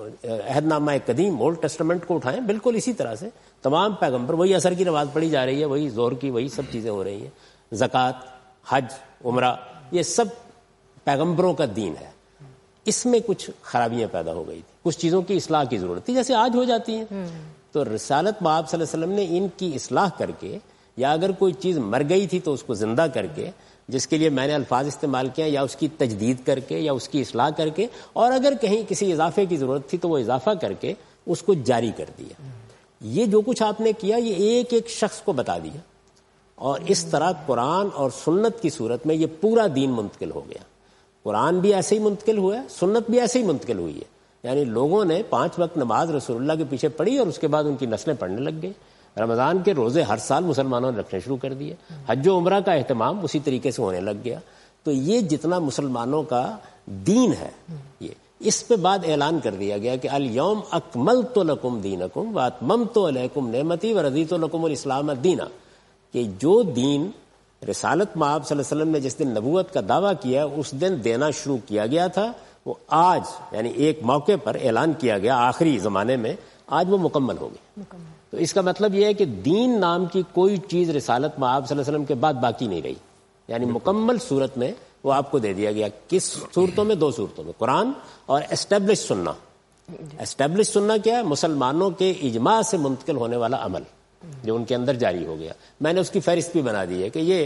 عہد نامہ قدیم اولڈ ٹیسٹمنٹ کو اٹھائیں، بالکل اسی طرح سے تمام پیغمبر وہی عصر کی نماز پڑھی جا رہی ہے، وہی ظہر کی، وہی سب چیزیں ہو رہی ہیں. زکوٰۃ، حج، عمرہ، یہ سب پیغمبروں کا دین ہے. اس میں کچھ خرابیاں پیدا ہو گئی تھی، کچھ چیزوں کی اصلاح کی ضرورت تھی جیسے آج ہو جاتی ہیں. تو رسالت مآب صلی اللہ علیہ وسلم نے ان کی اصلاح کر کے، یا اگر کوئی چیز مر گئی تھی تو اس کو زندہ کر کے، جس کے لیے میں نے الفاظ استعمال کیا، یا اس کی تجدید کر کے یا اس کی اصلاح کر کے، اور اگر کہیں کسی اضافے کی ضرورت تھی تو وہ اضافہ کر کے اس کو جاری کر دیا. یہ جو کچھ آپ نے کیا یہ ایک ایک شخص کو بتا دیا، اور اس طرح قرآن اور سنت کی صورت میں یہ پورا دین منتقل ہو گیا. قرآن بھی ایسے ہی منتقل ہوا ہے، سنت بھی ایسے ہی منتقل ہوئی ہے. یعنی لوگوں نے 5 وقت نماز رسول اللہ کے پیچھے پڑھی اور اس کے بعد ان کی نسلیں پڑھنے لگ گئی. رمضان کے روزے ہر سال مسلمانوں نے رکھنے شروع کر دیے. حج و عمرہ کا اہتمام اسی طریقے سے ہونے لگ گیا. تو یہ جتنا مسلمانوں کا دین ہے, یہ اس پہ بعد اعلان کر دیا گیا کہ الیوم اکملت لکم دینکم واتممت علیکم نعمتی ورضیت لکم الاسلام دینا, کہ جو دین رسالت مآب صلی اللہ علیہ وسلم نے جس دن نبوت کا دعویٰ کیا اس دن دینا شروع کیا گیا تھا, وہ آج یعنی ایک موقع پر اعلان کیا گیا آخری زمانے میں, آج وہ مکمل ہو گئی. تو اس کا مطلب یہ ہے کہ دین نام کی کوئی چیز رسالت مآب صلی اللہ علیہ وسلم کے بعد باقی نہیں رہی, یعنی مکمل صورت میں وہ آپ کو دے دیا گیا. کس صورتوں میں؟ 2 صورتوں میں, قرآن اور اسٹیبلش سننا. اسٹیبلش سننا کیا ہے؟ مسلمانوں کے اجماع سے منتقل ہونے والا عمل جو ان کے اندر جاری ہو گیا. میں نے اس کی فہرست بھی بنا دی ہے کہ یہ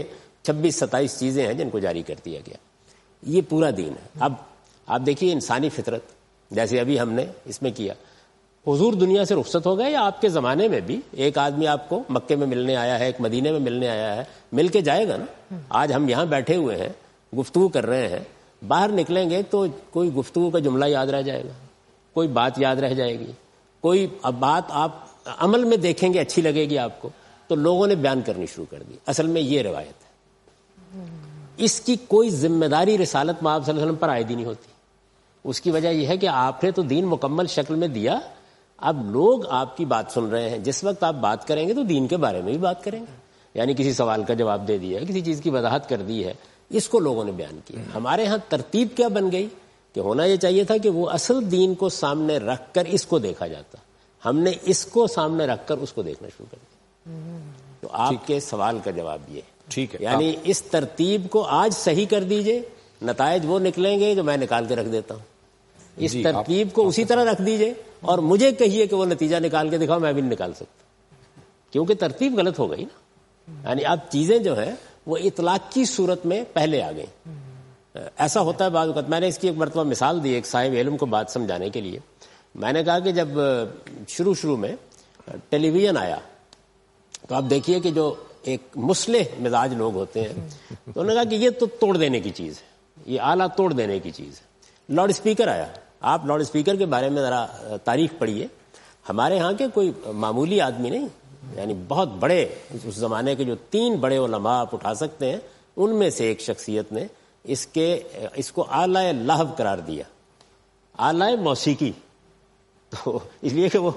26-27 چیزیں ہیں جن کو جاری کر دیا گیا. یہ پورا دین ہے. اب آپ دیکھیے انسانی فطرت جیسے ابھی ہم نے اس میں کیا, حضور دنیا سے رخصت ہو گئے یا آپ کے زمانے میں بھی ایک آدمی آپ کو مکے میں ملنے آیا ہے, ایک مدینے میں ملنے آیا ہے, مل کے جائے گا نا. آج ہم یہاں بیٹھے ہوئے ہیں, گفتگو کر رہے ہیں, باہر نکلیں گے تو کوئی گفتگو کا جملہ یاد رہ جائے گا, کوئی بات یاد رہ جائے گی, کوئی بات آپ عمل میں دیکھیں گے اچھی لگے گی آپ کو, تو لوگوں نے بیان کرنی شروع کر دی. اصل میں یہ روایت ہے, اس کی کوئی ذمہ داری رسالت مآب صلی اللہ علیہ وسلم پر عائد ہی نہیں ہوتی. اس کی وجہ یہ ہے کہ آپ نے تو دین مکمل شکل میں دیا, اب لوگ آپ کی بات سن رہے ہیں. جس وقت آپ بات کریں گے تو دین کے بارے میں بھی بات کریں گے, یعنی کسی سوال کا جواب دے دیا ہے, کسی چیز کی وضاحت کر دی ہے, اس کو لوگوں نے بیان کیا. ہمارے ہاں ترتیب کیا بن گئی کہ ہونا یہ چاہیے تھا کہ وہ اصل دین کو سامنے رکھ کر اس کو دیکھا جاتا, ہم نے اس کو سامنے رکھ کر اس کو دیکھنا شروع کر دیا. تو آپ کے سوال کا جواب یہ ٹھیک ہے, یعنی اس ترتیب کو آج صحیح کر دیجئے, نتائج وہ نکلیں گے جو میں نکال کے رکھ دیتا ہوں. اس ترتیب کو اسی طرح رکھ دیجئے اور مجھے کہیے کہ وہ نتیجہ نکال کے دکھاؤ, میں بھی نہیں نکال سکتا, کیونکہ ترتیب غلط ہو گئی نا. یعنی اب چیزیں جو ہیں وہ اطلاق کی صورت میں پہلے آ گئیں. ایسا ہوتا ہے بعض اوقات. میں نے اس کی ایک مرتبہ مثال دی ایک صاحب علم کو بات سمجھانے کے لیے. میں نے کہا کہ جب شروع میں ٹیلی ویژن آیا تو آپ دیکھیے کہ جو ایک مصلح مزاج لوگ ہوتے ہیں تو انہوں نے کہا کہ یہ تو توڑ دینے کی چیز ہے, یہ آلہ توڑ دینے کی چیز ہے. لاؤڈ اسپیکر آیا, آپ لاؤڈ اسپیکر کے بارے میں ذرا تاریخ پڑھیے. ہمارے ہاں کے کوئی معمولی آدمی نہیں, یعنی بہت بڑے اس زمانے کے جو 3 بڑے علماء آپ اٹھا سکتے ہیں, ان میں سے ایک شخصیت نے اس کو آلہ لہو قرار دیا, آلہ موسیقی. تو اس لیے کہ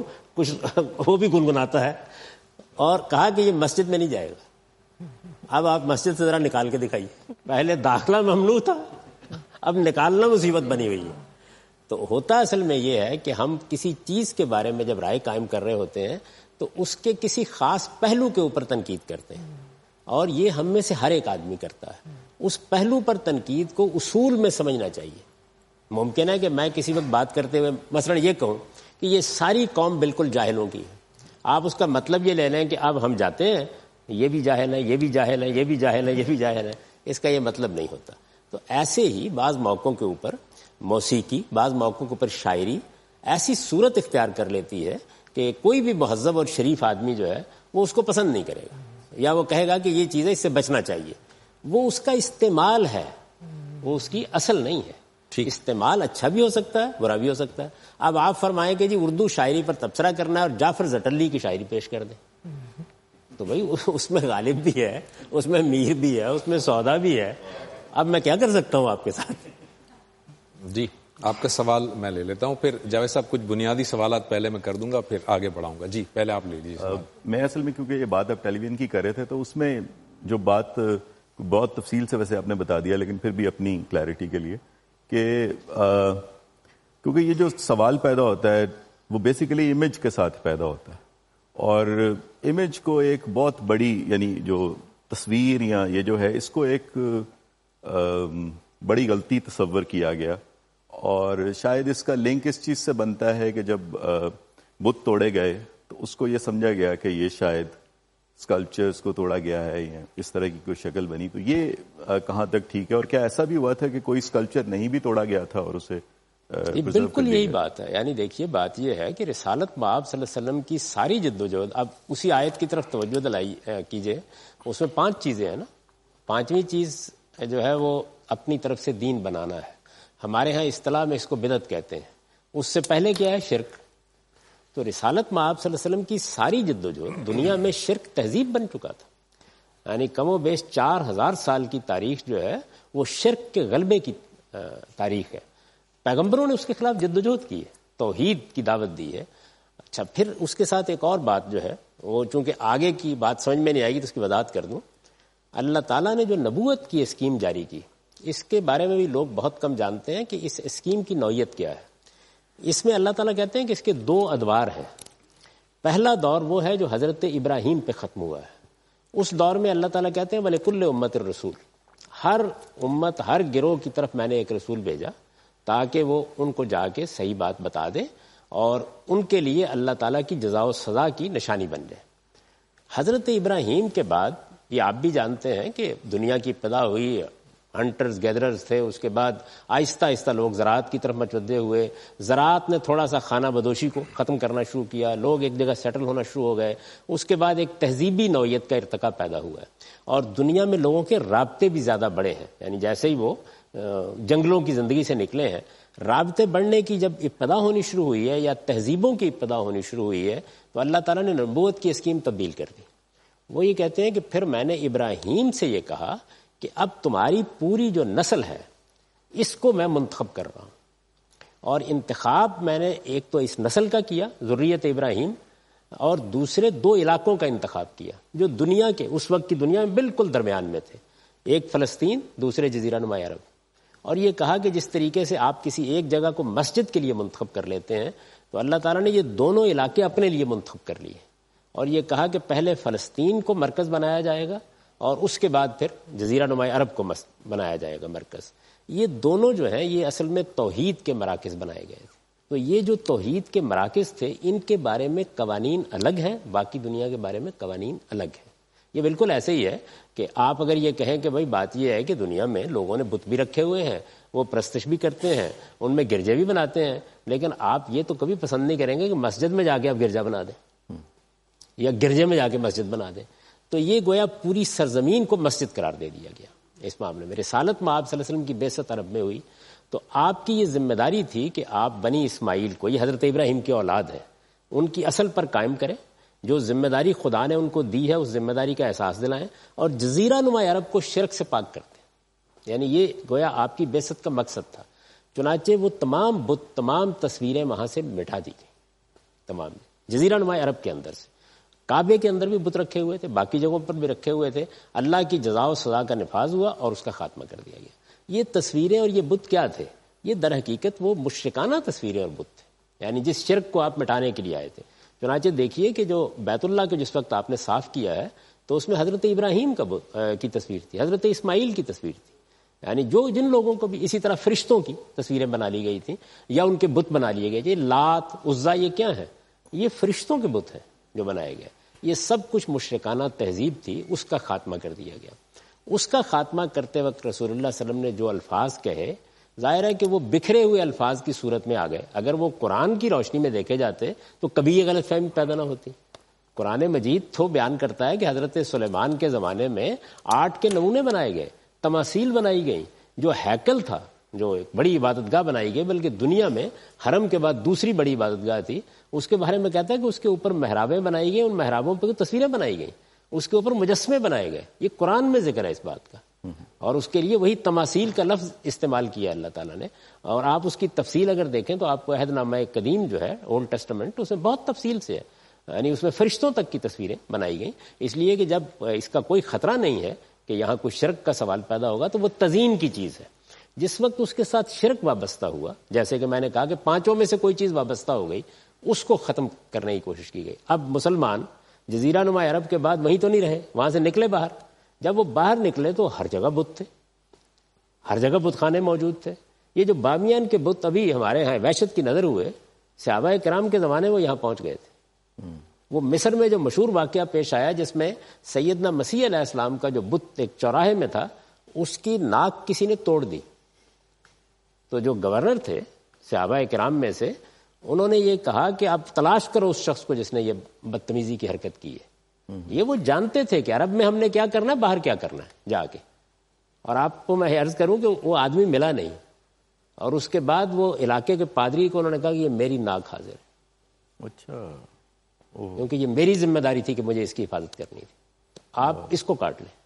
وہ بھی گنگناتا ہے, اور کہا کہ یہ مسجد میں نہیں جائے گا. اب آپ مسجد سے ذرا نکال کے دکھائیے. پہلے داخلہ ممنوع تھا, اب نکالنا مصیبت بنی ہوئی ہے. تو ہوتا اصل میں یہ ہے کہ ہم کسی چیز کے بارے میں جب رائے قائم کر رہے ہوتے ہیں تو اس کے کسی خاص پہلو کے اوپر تنقید کرتے ہیں, اور یہ ہم میں سے ہر ایک آدمی کرتا ہے. اس پہلو پر تنقید کو اصول میں سمجھنا چاہیے. ممکن ہے کہ میں کسی وقت بات کرتے ہوئے مثلا یہ کہوں کہ یہ ساری قوم بالکل جاہلوں کی ہے, آپ اس کا مطلب یہ لے لیں کہ اب ہم جاتے ہیں یہ بھی جاہل ہیں, یہ بھی جاہل ہیں, یہ بھی جاہل ہیں, یہ بھی جاہل ہیں. اس کا یہ مطلب نہیں ہوتا. تو ایسے ہی بعض موقعوں کے اوپر موسیقی, بعض موقعوں کے اوپر شاعری ایسی صورت اختیار کر لیتی ہے کہ کوئی بھی مہذب اور شریف آدمی جو ہے وہ اس کو پسند نہیں کرے گا, یا وہ کہے گا کہ یہ چیزیں اس سے بچنا چاہیے. وہ اس کا استعمال ہے, وہ اس کی اصل نہیں ہے. استعمال اچھا بھی ہو سکتا ہے, برا بھی ہو سکتا ہے. اب آپ فرمائیں کہ جی اردو شاعری پر تبصرہ کرنا ہے اور جعفر زٹلی کی شاعری پیش کر دیں, تو بھائی اس میں غالب بھی ہے, اس میں میر بھی ہے, اس میں سودا بھی ہے. اب میں کیا کر سکتا ہوں آپ کے ساتھ؟ جی آپ کا سوال میں لے لیتا ہوں, پھر جاوید صاحب کچھ بنیادی سوالات پہلے میں کر دوں گا, پھر آگے بڑھاؤں گا. جی پہلے آپ لے لیجیے. میں اصل میں کیونکہ یہ بات آپ ٹیلی ویژن کی کر رہے تھے تو اس میں جو بات بہت تفصیل سے ویسے آپ نے بتا دیا, لیکن پھر بھی اپنی کلیئرٹی کے لیے کہ کیونکہ یہ جو سوال پیدا ہوتا ہے وہ بیسیکلی امیج کے ساتھ پیدا ہوتا ہے, اور امیج کو ایک بہت بڑی یعنی جو تصویر یا یہ جو ہے اس کو ایک بڑی غلطی تصور کیا گیا, اور شاید اس کا لنک اس چیز سے بنتا ہے کہ جب بت توڑے گئے تو اس کو یہ سمجھا گیا کہ یہ شاید اسکلپچرز کو توڑا گیا ہے یا اس طرح کی کوئی شکل بنی. تو یہ کہاں تک ٹھیک ہے, اور کیا ایسا بھی ہوا تھا کہ کوئی اسکلپچر نہیں بھی توڑا گیا تھا اور اسے بالکل یہی بات ہے. یعنی دیکھیے بات یہ ہے کہ رسالت مآب صلی اللہ علیہ وسلم کی ساری جدوجہد, اب اسی آیت کی طرف توجہ دلائی کیجئے, اس میں 5 چیزیں ہیں نا. 5ویں چیز جو ہے وہ اپنی طرف سے دین بنانا ہے. ہمارے ہاں اصطلاح میں اس کو بدعت کہتے ہیں. اس سے پہلے کیا ہے؟ شرک. تو رسالت مآب صلی اللہ علیہ وسلم کی ساری جد و جہد دنیا میں شرک تہذیب بن چکا تھا. یعنی کم و بیش 4000 سال کی تاریخ جو ہے وہ شرک کے غلبے کی تاریخ ہے. پیغمبروں نے اس کے خلاف جد و جہد کی ہے، توحید کی دعوت دی ہے. اچھا، پھر اس کے ساتھ ایک اور بات جو ہے وہ چونکہ آگے کی بات سمجھ میں نہیں آئے گی تو اس کی وضاحت کر دوں. اللہ تعالیٰ نے جو نبوت کی اسکیم جاری کی، اس کے بارے میں بھی لوگ بہت کم جانتے ہیں کہ اس اسکیم کی نوعیت کیا ہے. اس میں اللہ تعالیٰ کہتے ہیں کہ اس کے 2 ادوار ہیں. پہلا دور وہ ہے جو حضرت ابراہیم پہ ختم ہوا ہے. اس دور میں اللہ تعالیٰ کہتے ہیں وَلِكُلِّ أُمَّةٍ الرَّسُولُ، ہر امت، ہر گروہ کی طرف میں نے ایک رسول بھیجا تاکہ وہ ان کو جا کے صحیح بات بتا دے اور ان کے لیے اللہ تعالیٰ کی جزا و سزا کی نشانی بن جائے. حضرت ابراہیم کے بعد یہ آپ بھی جانتے ہیں کہ دنیا کی ابتدا ہوئی، ہنٹرز گیدررز تھے، اس کے بعد آہستہ آہستہ لوگ زراعت کی طرف متوجہ ہوئے. زراعت نے تھوڑا سا خانہ بدوشی کو ختم کرنا شروع کیا، لوگ ایک جگہ سیٹل ہونا شروع ہو گئے. اس کے بعد ایک تہذیبی نوعیت کا ارتقا پیدا ہوا ہے اور دنیا میں لوگوں کے رابطے بھی زیادہ بڑے ہیں. یعنی جیسے ہی وہ جنگلوں کی زندگی سے نکلے ہیں، رابطے بڑھنے کی جب ابتدا ہونی شروع ہوئی ہے یا تہذیبوں کی ابتدا ہونی شروع ہوئی ہے تو اللہ تعالیٰ نے نبوت کی اسکیم تبدیل کر دی. وہ یہ کہتے ہیں کہ پھر میں نے ابراہیم سے یہ کہا کہ اب تمہاری پوری جو نسل ہے اس کو میں منتخب کر رہا ہوں. اور انتخاب میں نے ایک تو اس نسل کا کیا، ذریت ابراہیم، اور دوسرے 2 علاقوں کا انتخاب کیا جو دنیا کے اس وقت کی دنیا میں بالکل درمیان میں تھے. ایک فلسطین، دوسرے جزیرہ نما عرب. اور یہ کہا کہ جس طریقے سے آپ کسی ایک جگہ کو مسجد کے لیے منتخب کر لیتے ہیں تو اللہ تعالیٰ نے یہ دونوں علاقے اپنے لیے منتخب کر لیے. اور یہ کہا کہ پہلے فلسطین کو مرکز بنایا جائے گا اور اس کے بعد پھر جزیرہ نما عرب کو بنایا جائے گا مرکز. یہ دونوں جو ہیں یہ اصل میں توحید کے مراکز بنائے گئے تھے. تو یہ جو توحید کے مراکز تھے ان کے بارے میں قوانین الگ ہیں، باقی دنیا کے بارے میں قوانین الگ ہیں. یہ بالکل ایسے ہی ہے کہ آپ اگر یہ کہیں کہ بھائی بات یہ ہے کہ دنیا میں لوگوں نے بت بھی رکھے ہوئے ہیں، وہ پرستش بھی کرتے ہیں، ان میں گرجے بھی بناتے ہیں، لیکن آپ یہ تو کبھی پسند نہیں کریں گے کہ مسجد میں جا کے آپ گرجا بنا دیں یا گرجے میں جا کے مسجد بنا دیں. تو یہ گویا پوری سرزمین کو مسجد قرار دے دیا گیا. اس معاملے میں رسالت مآب صلی اللہ علیہ وسلم کی بعثت عرب میں ہوئی تو آپ کی یہ ذمہ داری تھی کہ آپ بنی اسماعیل کو، یہ حضرت ابراہیم کی اولاد ہے، ان کی اصل پر قائم کریں. جو ذمہ داری خدا نے ان کو دی ہے اس ذمہ داری کا احساس دلائیں اور جزیرہ نما عرب کو شرک سے پاک کرتے ہیں. یعنی یہ گویا آپ کی بعثت کا مقصد تھا. چنانچہ وہ تمام بت، تمام تصویریں وہاں سے مٹا دی گئی، تمام جزیرہ نما عرب کے اندر سے. کعبے کے اندر بھی بت رکھے ہوئے تھے، باقی جگہوں پر بھی رکھے ہوئے تھے. اللہ کی جزا و سزا کا نفاذ ہوا اور اس کا خاتمہ کر دیا گیا. یہ تصویریں اور یہ بت کیا تھے؟ یہ در حقیقت وہ مشرکانہ تصویریں اور بت تھے، یعنی جس شرک کو آپ مٹانے کے لیے آئے تھے. چنانچہ دیکھیے کہ جو بیت اللہ کو جس وقت آپ نے صاف کیا ہے تو اس میں حضرت ابراہیم کی تصویر تھی، حضرت اسماعیل کی تصویر تھی. یعنی جن لوگوں کو بھی اسی طرح فرشتوں کی تصویریں بنا لی گئی تھیں یا ان کے بت بنا لیے گئے. یہ لات، عزا، یہ کیا ہے؟ یہ فرشتوں کے بت ہیں جو بنائے گئے. یہ سب کچھ مشرکانہ تہذیب تھی، اس کا خاتمہ کر دیا گیا. اس کا خاتمہ کرتے وقت رسول اللہ صلی اللہ علیہ وسلم نے جو الفاظ کہے، ظاہر ہے کہ وہ بکھرے ہوئے الفاظ کی صورت میں آ گئے. اگر وہ قرآن کی روشنی میں دیکھے جاتے تو کبھی یہ غلط فہمی پیدا نہ ہوتی. قرآن مجید تو بیان کرتا ہے کہ حضرت سلیمان کے زمانے میں آرٹ کے نمونے بنائے گئے، تماثیل بنائی گئیں. جو ہیکل تھا، جو ایک بڑی عبادت گاہ بنائی گئی، بلکہ دنیا میں حرم کے بعد دوسری بڑی عبادت گاہ تھی، اس کے بارے میں کہتا ہے کہ اس کے اوپر محرابیں بنائی گئی، ان محرابوں پہ تصویریں بنائی گئیں، اس کے اوپر مجسمے بنائے گئے. یہ قرآن میں ذکر ہے اس بات کا، اور اس کے لیے وہی تماثیل کا لفظ استعمال کیا اللہ تعالیٰ نے. اور آپ اس کی تفصیل اگر دیکھیں تو آپ کو عہد نامہ قدیم جو ہے اولڈ ٹیسٹمنٹ، اس میں بہت تفصیل سے ہے. یعنی اس میں فرشتوں تک کی تصویریں بنائی گئیں، اس لیے کہ جب اس کا کوئی خطرہ نہیں ہے کہ یہاں کوئی شرک کا سوال پیدا ہوگا تو وہ تزئین کی چیز ہے. جس وقت اس کے ساتھ شرک وابستہ ہوا، جیسے کہ میں نے کہا کہ 5 میں سے کوئی چیز وابستہ ہو گئی، اس کو ختم کرنے کی کوشش کی گئی. اب مسلمان جزیرہ نما عرب کے بعد وہیں تو نہیں رہے، وہاں سے نکلے باہر. جب وہ باہر نکلے تو ہر جگہ بت تھے، ہر جگہ بت خانے موجود تھے. یہ جو بامیان کے بت ابھی ہمارے ہاں وحشت کی نظر ہوئے، صحابہ کرام کے زمانے وہ یہاں پہنچ گئے تھے. وہ مصر میں جو مشہور واقعہ پیش آیا جس میں سیدنا مسیح علیہ السلام کا جو بت ایک چوراہے میں تھا، اس کی ناک کسی نے توڑ دی. تو جو گورنر تھے صحابہ کرام میں سے، انہوں نے یہ کہا کہ آپ تلاش کرو اس شخص کو جس نے یہ بدتمیزی کی حرکت کی ہے. یہ وہ جانتے تھے کہ عرب میں ہم نے کیا کرنا ہے، باہر کیا کرنا ہے جا کے. اور آپ کو میں عرض کروں کہ وہ آدمی ملا نہیں. اور اس کے بعد وہ علاقے کے پادری کو انہوں نے کہا کہ یہ میری ناک حاضر ہے، اچھا، کیونکہ یہ میری ذمہ داری تھی کہ مجھے اس کی حفاظت کرنی تھی، آپ اس کو کاٹ لیں۔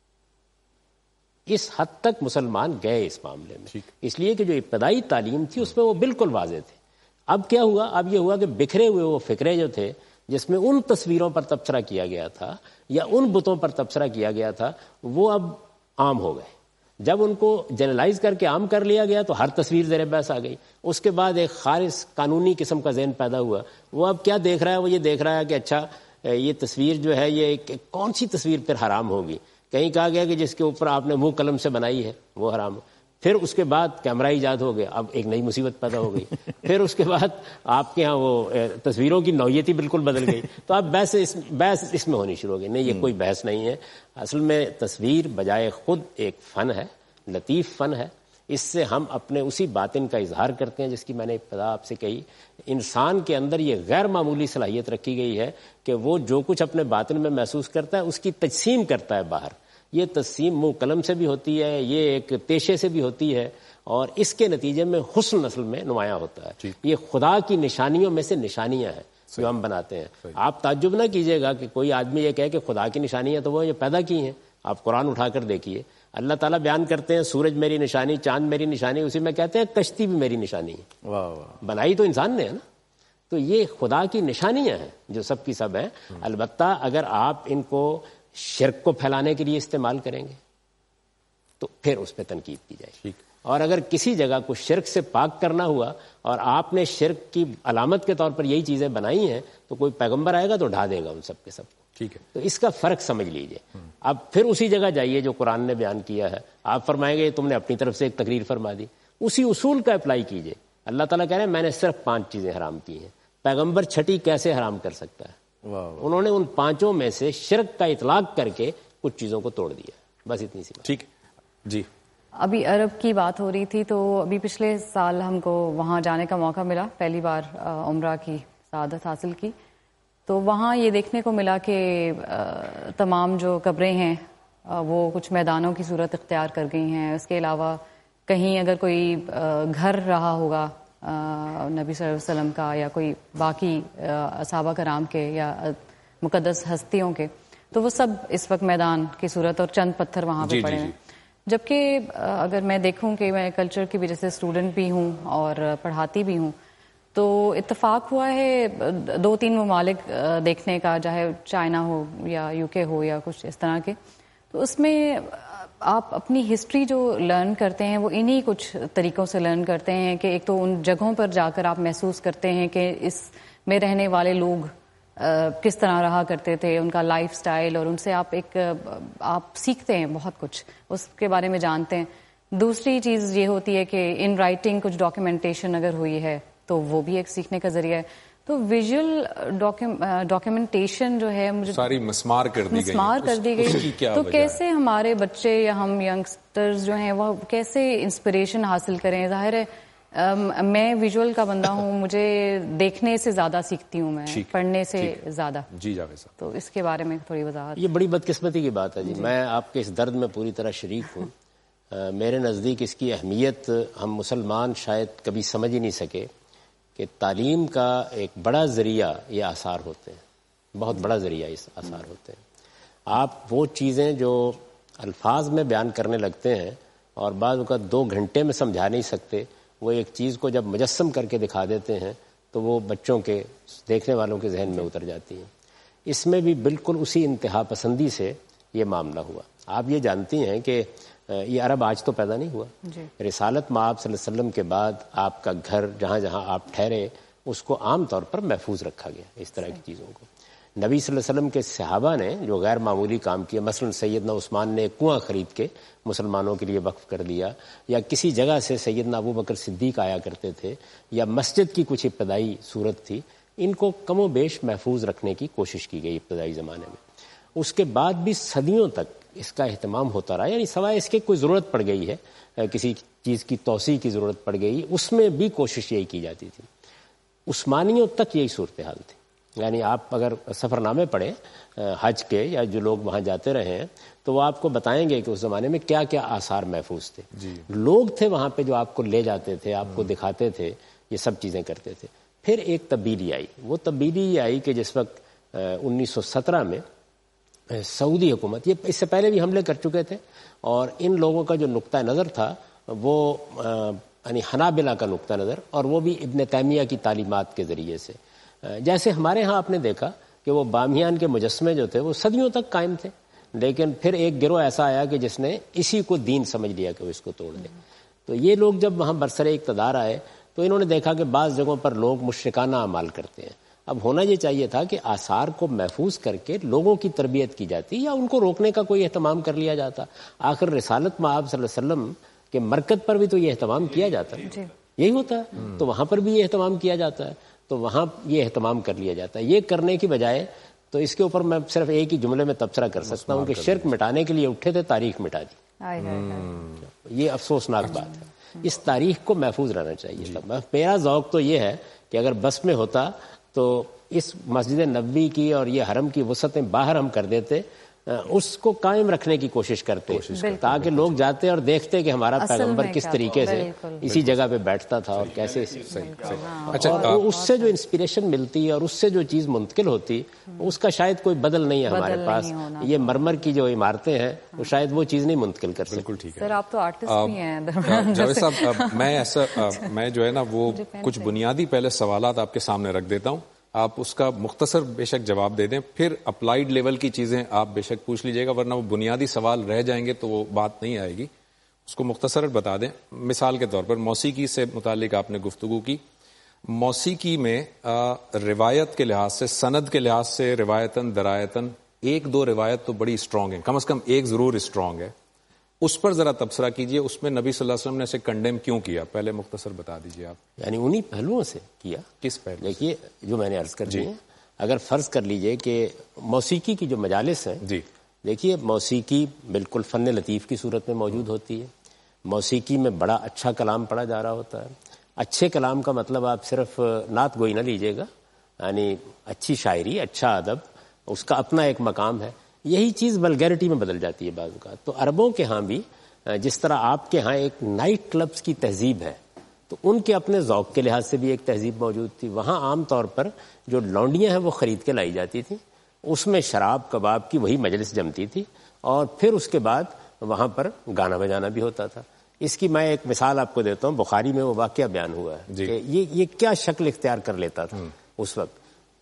اس حد تک مسلمان گئے اس معاملے میں، اس لیے کہ جو ابتدائی تعلیم تھی اس میں وہ بالکل واضح تھے۔ اب کیا ہوا؟ اب یہ ہوا کہ بکھرے ہوئے وہ فکرے جو تھے جس میں ان تصویروں پر تبصرہ کیا گیا تھا یا ان بتوں پر تبصرہ کیا گیا تھا، وہ اب عام ہو گئے۔ جب ان کو جنرلائز کر کے عام کر لیا گیا تو ہر تصویر زیر بحث آ گئی۔ اس کے بعد ایک خالص قانونی قسم کا ذہن پیدا ہوا، وہ اب کیا دیکھ رہا ہے؟ وہ یہ دیکھ رہا ہے کہ اچھا یہ تصویر جو ہے یہ کون سی تصویر پھر حرام ہوگی؟ کہیں کہا گیا کہ جس کے اوپر آپ نے منہ قلم سے بنائی ہے وہ حرام ہو۔ پھر اس کے بعد کیمرہ ایجاد ہو گیا، اب ایک نئی مصیبت پیدا ہو گئی۔ پھر اس کے بعد آپ کے ہاں وہ تصویروں کی نوعیت ہی بالکل بدل گئی۔ تو اب بحث اس میں ہونی شروع ہو گئی۔ نہیں، یہ کوئی بحث نہیں ہے، اصل میں تصویر بجائے خود ایک فن ہے، لطیف فن ہے۔ اس سے ہم اپنے اسی باطن کا اظہار کرتے ہیں جس کی میں نے ابتدا آپ سے کہی۔ انسان کے اندر یہ غیر معمولی صلاحیت رکھی گئی ہے کہ وہ جو کچھ اپنے باطن میں محسوس کرتا ہے اس کی تجسیم کرتا ہے باہر۔ یہ تجسیم منہ قلم سے بھی ہوتی ہے، یہ ایک پیشے سے بھی ہوتی ہے، اور اس کے نتیجے میں حسن اصل میں نمایاں ہوتا ہے۔ یہ خدا کی نشانیوں میں سے نشانیاں ہیں جو ہم بناتے ہیں۔ آپ تعجب نہ کیجئے گا کہ کوئی آدمی یہ کہے کہ خدا کی نشانیاں تو وہ یہ پیدا کی ہیں۔ آپ قرآن اٹھا کر دیکھیے، اللہ تعالیٰ بیان کرتے ہیں سورج میری نشانی، چاند میری نشانی، اسی میں کہتے ہیں کشتی بھی میری نشانی ہے۔ واہ واہ، بنائی تو انسان نے ہے نا۔ تو یہ خدا کی نشانیاں ہیں جو سب کی سب ہیں۔ البتہ اگر آپ ان کو شرک کو پھیلانے کے لیے استعمال کریں گے تو پھر اس پہ تنقید کی جائے گی، اور اگر کسی جگہ کو شرک سے پاک کرنا ہوا اور آپ نے شرک کی علامت کے طور پر یہی چیزیں بنائی ہیں تو کوئی پیغمبر آئے گا تو ڈھا دے گا ان سب کے سب کو۔ ٹھیک ہے، تو اس کا فرق سمجھ لیجئے۔ اب پھر اسی جگہ جائیے جو قرآن نے بیان کیا ہے، آپ فرمائیں گے تم نے اپنی طرف سے ایک تقریر فرما دی، اسی اصول کا اپلائی کیجئے۔ اللہ تعالیٰ کہہ رہے ہیں میں نے صرف 5 چیزیں حرام کی ہیں، پیغمبر چھٹی کیسے حرام کر سکتا ہے؟ انہوں نے ان 5 میں سے شرک کا اطلاق کر کے کچھ چیزوں کو توڑ دیا۔ بس اتنی سی بات۔ ٹھیک جی۔ ابھی عرب کی بات ہو رہی تھی، تو ابھی پچھلے سال ہم کو وہاں جانے کا موقع ملا، پہلی بار عمرہ کی سعادت حاصل کی، تو وہاں یہ دیکھنے کو ملا کہ تمام جو قبریں ہیں وہ کچھ میدانوں کی صورت اختیار کر گئی ہیں۔ اس کے علاوہ کہیں اگر کوئی گھر رہا ہوگا نبی صلی اللہ علیہ وسلم کا یا کوئی باقی صحابہ کرام کے یا مقدس ہستیوں کے، تو وہ سب اس وقت میدان کی صورت اور چند پتھر وہاں پہ پڑے ہیں۔ جبکہ اگر میں دیکھوں کہ میں کلچر کی وجہ سے اسٹوڈنٹ بھی ہوں اور پڑھاتی بھی ہوں، تو اتفاق ہوا ہے 2-3 ممالک دیکھنے کا، چاہے چائنا ہو یا UK ہو یا کچھ اس طرح کے، تو اس میں آپ اپنی ہسٹری جو لرن کرتے ہیں وہ انہی کچھ طریقوں سے لرن کرتے ہیں کہ ایک تو ان جگہوں پر جا کر آپ محسوس کرتے ہیں کہ اس میں رہنے والے لوگ کس طرح رہا کرتے تھے، ان کا لائف سٹائل، اور ان سے آپ سیکھتے ہیں بہت کچھ، اس کے بارے میں جانتے ہیں۔ دوسری چیز یہ ہوتی ہے کہ ان رائٹنگ کچھ ڈاکیومنٹیشن اگر ہوئی ہے تو وہ بھی ایک سیکھنے کا ذریعہ ہے۔ تو ویژول ڈاکیومنٹیشن جو ہے مجھے ساری مسمار کر دی گئی، تو کیسے ہمارے بچے یا ہم ینگسٹرز جو ہیں وہ کیسے انسپریشن حاصل کریں؟ ظاہر ہے میں ویژول کا بندہ ہوں، مجھے دیکھنے سے زیادہ سیکھتی ہوں، میں پڑھنے سے زیادہ۔ جی جاوید صاحب، تو اس کے بارے میں تھوڑی وضاحت۔ یہ بڑی بدقسمتی کی بات ہے جی، میں آپ کے اس درد میں پوری طرح شریک ہوں۔ میرے نزدیک اس کی اہمیت ہم مسلمان شاید کبھی سمجھ ہی نہیں سکے کہ تعلیم کا ایک بڑا ذریعہ یہ آثار ہوتے ہیں، بہت بڑا ذریعہ اس آثار ہوتے ہیں۔ آپ وہ چیزیں جو الفاظ میں بیان کرنے لگتے ہیں اور بعض اوقات 2 گھنٹے میں سمجھا نہیں سکتے، وہ ایک چیز کو جب مجسم کر کے دکھا دیتے ہیں تو وہ بچوں کے دیکھنے والوں کے ذہن میں اتر جاتی ہیں۔ اس میں بھی بالکل اسی انتہا پسندی سے یہ معاملہ ہوا۔ آپ یہ جانتی ہیں کہ یہ عرب آج تو پیدا نہیں ہوا، رسالت مآب صلی اللہ علیہ وسلم کے بعد آپ کا گھر جہاں جہاں آپ ٹھہرے اس کو عام طور پر محفوظ رکھا گیا، اس طرح کی چیزوں کو۔ نبی صلی اللہ علیہ وسلم کے صحابہ نے جو غیر معمولی کام کیا، مثلا سیدنا عثمان نے ایک کنواں خرید کے مسلمانوں کے لیے وقف کر دیا، یا کسی جگہ سے سیدنا ابو بکر صدیق آیا کرتے تھے، یا مسجد کی کچھ ابتدائی صورت تھی، ان کو کم و بیش محفوظ رکھنے کی کوشش کی گئی ابتدائی زمانے میں۔ اس کے بعد بھی صدیوں تک اس کا اہتمام ہوتا رہا، یعنی سوائے اس کے کوئی ضرورت پڑ گئی ہے، کسی چیز کی توسیع کی ضرورت پڑ گئی، اس میں بھی کوشش یہی کی جاتی تھی۔ عثمانیوں تک یہی صورتحال تھی، یعنی آپ اگر سفر نامے پڑھیں حج کے یا جو لوگ وہاں جاتے رہے ہیں تو وہ آپ کو بتائیں گے کہ اس زمانے میں کیا کیا آثار محفوظ تھے. لوگ تھے وہاں پہ جو آپ کو لے جاتے تھے, آپ کو دکھاتے تھے, یہ سب چیزیں کرتے تھے. پھر ایک تبدیلی آئی. وہ تبدیلی یہ آئی کہ جس وقت 1917 میں سعودی حکومت, یہ اس سے پہلے بھی حملے کر چکے تھے, اور ان لوگوں کا جو نقطہ نظر تھا وہ یعنی حنابلہ کا نقطہ نظر, اور وہ بھی ابن تیمیہ کی تعلیمات کے ذریعے سے. جیسے ہمارے ہاں آپ نے دیکھا کہ وہ بامیان کے مجسمے جو تھے وہ صدیوں تک قائم تھے, لیکن پھر ایک گروہ ایسا آیا کہ جس نے اسی کو دین سمجھ لیا کہ وہ اس کو توڑ دے. تو یہ لوگ جب وہاں برسر اقتدار آئے تو انہوں نے دیکھا کہ بعض جگہوں پر لوگ مشرکانہ اعمال کرتے ہیں. اب ہونا یہ چاہیے تھا کہ آثار کو محفوظ کر کے لوگوں کی تربیت کی جاتی یا ان کو روکنے کا کوئی اہتمام کر لیا جاتا. آخر رسالت مآب صلی اللہ علیہ وسلم کے مرکز پر بھی تو یہ اہتمام کیا جاتا ہے, یہی ہوتا ہے. تو وہاں پر بھی یہ اہتمام کیا جاتا ہے, تو وہاں یہ اہتمام کر لیا جاتا ہے. یہ کرنے کی بجائے تو اس کے اوپر میں صرف ایک ہی جملے میں تبصرہ کر سکتا ہوں کہ شرک مٹانے کے لیے اٹھے تھے, تاریخ مٹا دی. یہ افسوسناک بات ہے. اس تاریخ کو محفوظ رہنا چاہیے. میرا ذوق تو یہ ہے کہ اگر بس میں ہوتا تو اس مسجد نبوی کی اور یہ حرم کی وسعتیں باہر ہم کر دیتے, اس کو قائم رکھنے کی کوشش کرتے تاکہ لوگ جاتے اور دیکھتے کہ ہمارا پیغمبر کس طریقے سے اسی جگہ پہ بیٹھتا تھا اور کیسے. اور اس سے جو انسپریشن ملتی اور اس سے جو چیز منتقل ہوتی اس کا شاید کوئی بدل نہیں ہے ہمارے پاس. یہ مرمر کی جو عمارتیں ہیں وہ شاید وہ چیز نہیں منتقل کر سکتی. بالکل ٹھیک ہے سر, آپ تو آرٹسٹ بھی ہیں. جاوید صاحب, میں جو ہے نا وہ کچھ بنیادی پہلے سوالات آپ کے سامنے رکھ دیتا ہوں, آپ اس کا مختصر بے شک جواب دے دیں, پھر اپلائیڈ لیول کی چیزیں آپ بے شک پوچھ لیجئے گا, ورنہ وہ بنیادی سوال رہ جائیں گے تو وہ بات نہیں آئے گی. اس کو مختصر بتا دیں. مثال کے طور پر موسیقی سے متعلق آپ نے گفتگو کی. موسیقی میں روایت کے لحاظ سے, سند کے لحاظ سے, روایتاً درایتاً ایک دو روایت تو بڑی اسٹرانگ ہیں, کم از کم ایک ضرور اسٹرانگ ہے. اس پر ذرا تبصرہ کیجئے, اس میں نبی صلی اللہ علیہ وسلم نے اسے کنڈیم کیوں کیا, پہلے مختصر بتا دیجئے آپ. یعنی انہی پہلوؤں سے کیا. کس پہلو؟ دیکھیے جو میں نے عرض کر دی ہے, اگر فرض کر لیجئے کہ موسیقی کی جو مجالس ہیں, دیکھیے موسیقی بالکل فن لطیف کی صورت میں موجود ہوتی ہے. موسیقی میں بڑا اچھا کلام پڑھا جا رہا ہوتا ہے. اچھے کلام کا مطلب آپ صرف نعت گوئی نہ لیجئے گا, یعنی اچھی شاعری, اچھا ادب, اس کا اپنا ایک مقام ہے. یہی چیز ولگیرٹی میں بدل جاتی ہے بعض اوقات. تو عربوں کے ہاں بھی جس طرح آپ کے ہاں ایک نائٹ کلبز کی تہذیب ہے, تو ان کے اپنے ذوق کے لحاظ سے بھی ایک تہذیب موجود تھی. وہاں عام طور پر جو لونڈیاں ہیں وہ خرید کے لائی جاتی تھیں, اس میں شراب کباب کی وہی مجلس جمتی تھی, اور پھر اس کے بعد وہاں پر گانا بجانا بھی ہوتا تھا. اس کی میں ایک مثال آپ کو دیتا ہوں. بخاری میں وہ واقعہ بیان ہوا ہے کہ یہ کیا شکل اختیار کر لیتا تھا اس وقت.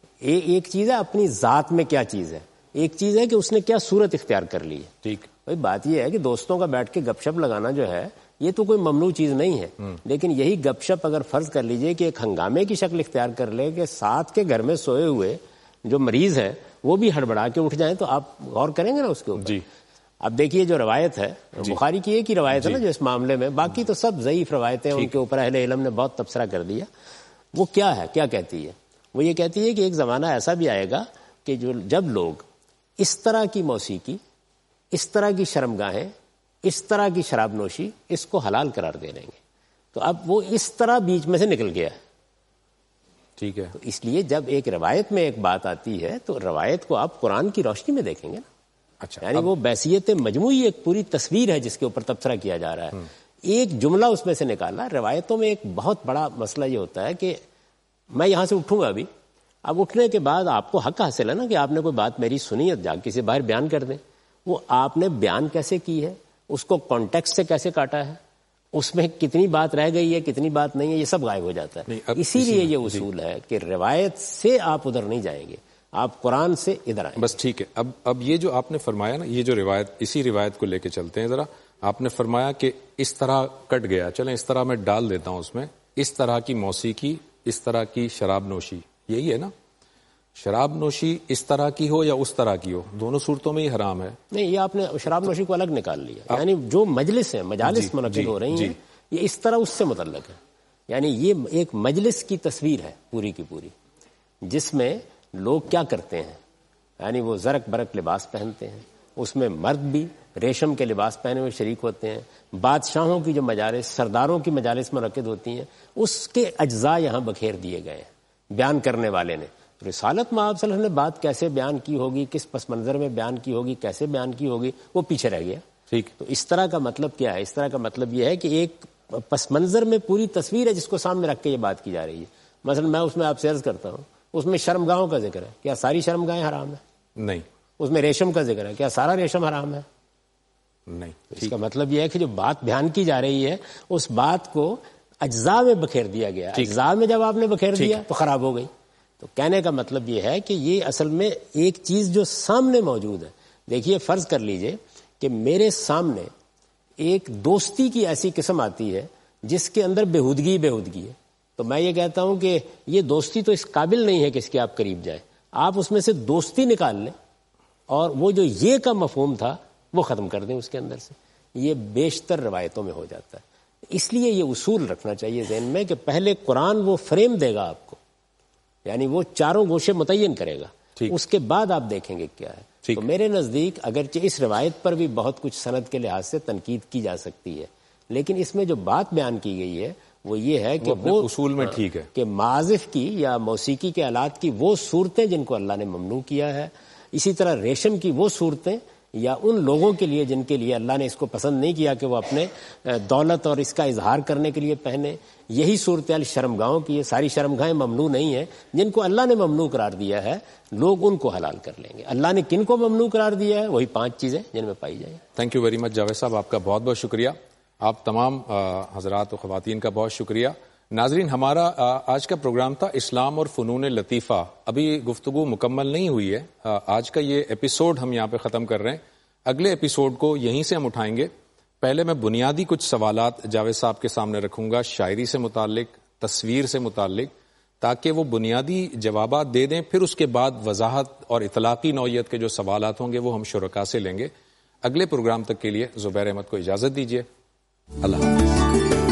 ایک چیز ہے اپنی ذات میں کیا چیز ہے, ایک چیز ہے کہ اس نے کیا صورت اختیار کر لی ہے. ٹھیک بھائی بات یہ ہے کہ دوستوں کا بیٹھ کے گپ شپ لگانا جو ہے یہ تو کوئی ممنوع چیز نہیں ہے, لیکن یہی گپ شپ اگر فرض کر لیجئے کہ ایک ہنگامے کی شکل اختیار کر لے کہ ساتھ کے گھر میں سوئے ہوئے جو مریض ہیں وہ بھی ہڑبڑا کے اٹھ جائیں, تو آپ غور کریں گے نا اس کے اوپر. اب دیکھیے جو روایت ہے, بخاری کی ایک ہی روایت ہے نا جو اس معاملے میں, باقی تو سب ضعیف روایتیں, ان کے اوپر اہل علم نے بہت تبصرہ کر دیا. وہ کیا ہے, کیا کہتی ہے؟ وہ یہ کہتی ہے کہ ایک زمانہ ایسا بھی آئے گا کہ جب لوگ اس طرح کی موسیقی, اس طرح کی شرمگاہیں, اس طرح کی شراب نوشی اس کو حلال قرار دے لیں گے. تو اب وہ اس طرح بیچ میں سے نکل گیا ہے. ٹھیک ہے. تو اس لیے جب ایک روایت میں ایک بات آتی ہے تو روایت کو آپ قرآن کی روشنی میں دیکھیں گے نا. اچھا, یعنی وہ بحثیت مجموعی ایک پوری تصویر ہے جس کے اوپر تبصرہ کیا جا رہا ہے. ایک جملہ اس میں سے نکالا. روایتوں میں ایک بہت بڑا مسئلہ یہ ہوتا ہے کہ میں یہاں سے اٹھوں گا ابھی, اب اٹھنے کے بعد آپ کو حق حاصل ہے نا کہ آپ نے کوئی بات میری سنی ہے, جا کسی باہر بیان کر دیں. وہ آپ نے بیان کیسے کی ہے, اس کو کانٹیکسٹ سے کیسے کاٹا ہے, اس میں کتنی بات رہ گئی ہے, کتنی بات نہیں ہے, یہ سب غائب ہو جاتا ہے. اسی لیے یہ اصول ہے کہ روایت سے آپ ادھر نہیں جائیں گے, آپ قرآن سے ادھر آئیں. بس ٹھیک ہے. اب یہ جو آپ نے فرمایا نا, یہ جو روایت, اسی روایت کو لے کے چلتے ہیں ذرا. آپ نے فرمایا کہ اس طرح کٹ گیا, چلیں اس طرح میں ڈال دیتا ہوں اس میں, اس طرح کی موسیقی, اس طرح کی شراب نوشی, یہی ہے نا؟ شراب نوشی اس طرح کی ہو یا اس طرح کی ہو, دونوں صورتوں میں ہی حرام ہے. نہیں, یہ آپ نے شراب نوشی کو الگ نکال لیا. یعنی جو مجلس ہیں, مجالس منعقد ہو رہی ہیں, یہ اس طرح اس سے متعلق ہے. یعنی یہ ایک مجلس کی تصویر ہے پوری کی پوری, جس میں لوگ کیا کرتے ہیں, یعنی وہ زرق برق لباس پہنتے ہیں, اس میں مرد بھی ریشم کے لباس پہنے ہوئے شریک ہوتے ہیں. بادشاہوں کی جو مجالس, سرداروں کی مجالس منعقد ہوتی ہیں, اس کے اجزاء یہاں بکھیر دیے گئے ہیں بیان کرنے والے نے. رسالت مآب صلی اللہ علیہ وسلم نے بات کیسے بیان کی ہوگی، کس پس منظر میں بیان کی ہوگی، کیسے بیان کی ہوگی، وہ پیچھے رہ گیا. ٹھیک. تو اس طرح کا مطلب کیا ہے؟ اس طرح کا مطلب یہ ہے کہ ایک پس منظر میں پوری تصویر ہے جس کو سامنے رکھ کے یہ بات کی جا رہی ہے. مثلا میں اس میں آپ سے عرض کرتا ہوں، اس میں شرمگاہوں کا ذکر ہے، کیا ساری شرمگاہیں حرام ہیں؟ نہیں. اس میں ریشم کا ذکر ہے، کیا سارا ریشم حرام ہے؟ نہیں. اس کا مطلب یہ ہے کہ جو بات بیان کی جا رہی ہے اس بات کو اجزاء میں بکھیر دیا گیا. اجزاء میں جب آپ نے بکھیر دیا تو خراب ہو گئی. تو کہنے کا مطلب یہ ہے کہ یہ اصل میں ایک چیز جو سامنے موجود ہے. دیکھیے فرض کر لیجئے کہ میرے سامنے ایک دوستی کی ایسی قسم آتی ہے جس کے اندر بےہودگی ہے، تو میں یہ کہتا ہوں کہ یہ دوستی تو اس قابل نہیں ہے کہ اس کے آپ قریب جائیں. آپ اس میں سے دوستی نکال لیں اور وہ جو یہ کا مفہوم تھا وہ ختم کر دیں اس کے اندر سے. یہ بیشتر روایتوں میں ہو جاتا ہے. اس لیے یہ اصول رکھنا چاہیے ذہن میں کہ پہلے قرآن وہ فریم دے گا آپ کو، یعنی وہ چاروں گوشے متعین کرے گا، اس کے بعد آپ دیکھیں گے کیا ہے. تو میرے نزدیک اگرچہ اس روایت پر بھی بہت کچھ سند کے لحاظ سے تنقید کی جا سکتی ہے، لیکن اس میں جو بات بیان کی گئی ہے وہ یہ ہے کہ وہ اصول میں ٹھیک ہے کہ معازف کی یا موسیقی کے آلات کی وہ صورتیں جن کو اللہ نے ممنوع کیا ہے، اسی طرح ریشم کی وہ صورتیں یا ان لوگوں کے لیے جن کے لیے اللہ نے اس کو پسند نہیں کیا کہ وہ اپنے دولت اور اس کا اظہار کرنے کے لیے پہنے، یہی صورتحال شرمگاہوں کی ہے. ساری شرمگاہیں ممنوع نہیں ہیں، جن کو اللہ نے ممنوع قرار دیا ہے لوگ ان کو حلال کر لیں گے. اللہ نے کن کو ممنوع قرار دیا ہے؟ وہی 5 چیزیں جن میں پائی جائیں. Thank you very much Javed صاحب، آپ کا بہت بہت شکریہ. آپ تمام حضرات و خواتین کا بہت شکریہ. ناظرین، ہمارا آج کا پروگرام تھا اسلام اور فنون لطیفہ. ابھی گفتگو مکمل نہیں ہوئی ہے. آج کا یہ ایپیسوڈ ہم یہاں پہ ختم کر رہے ہیں. اگلے ایپیسوڈ کو یہیں سے ہم اٹھائیں گے. پہلے میں بنیادی کچھ سوالات جاوید صاحب کے سامنے رکھوں گا شاعری سے متعلق، تصویر سے متعلق، تاکہ وہ بنیادی جوابات دے دیں. پھر اس کے بعد وضاحت اور اطلاقی نوعیت کے جو سوالات ہوں گے وہ ہم شرکاء سے لیں گے. اگلے پروگرام تک کے لیے زبیر احمد کو اجازت دیجیے. اللہ حافظ.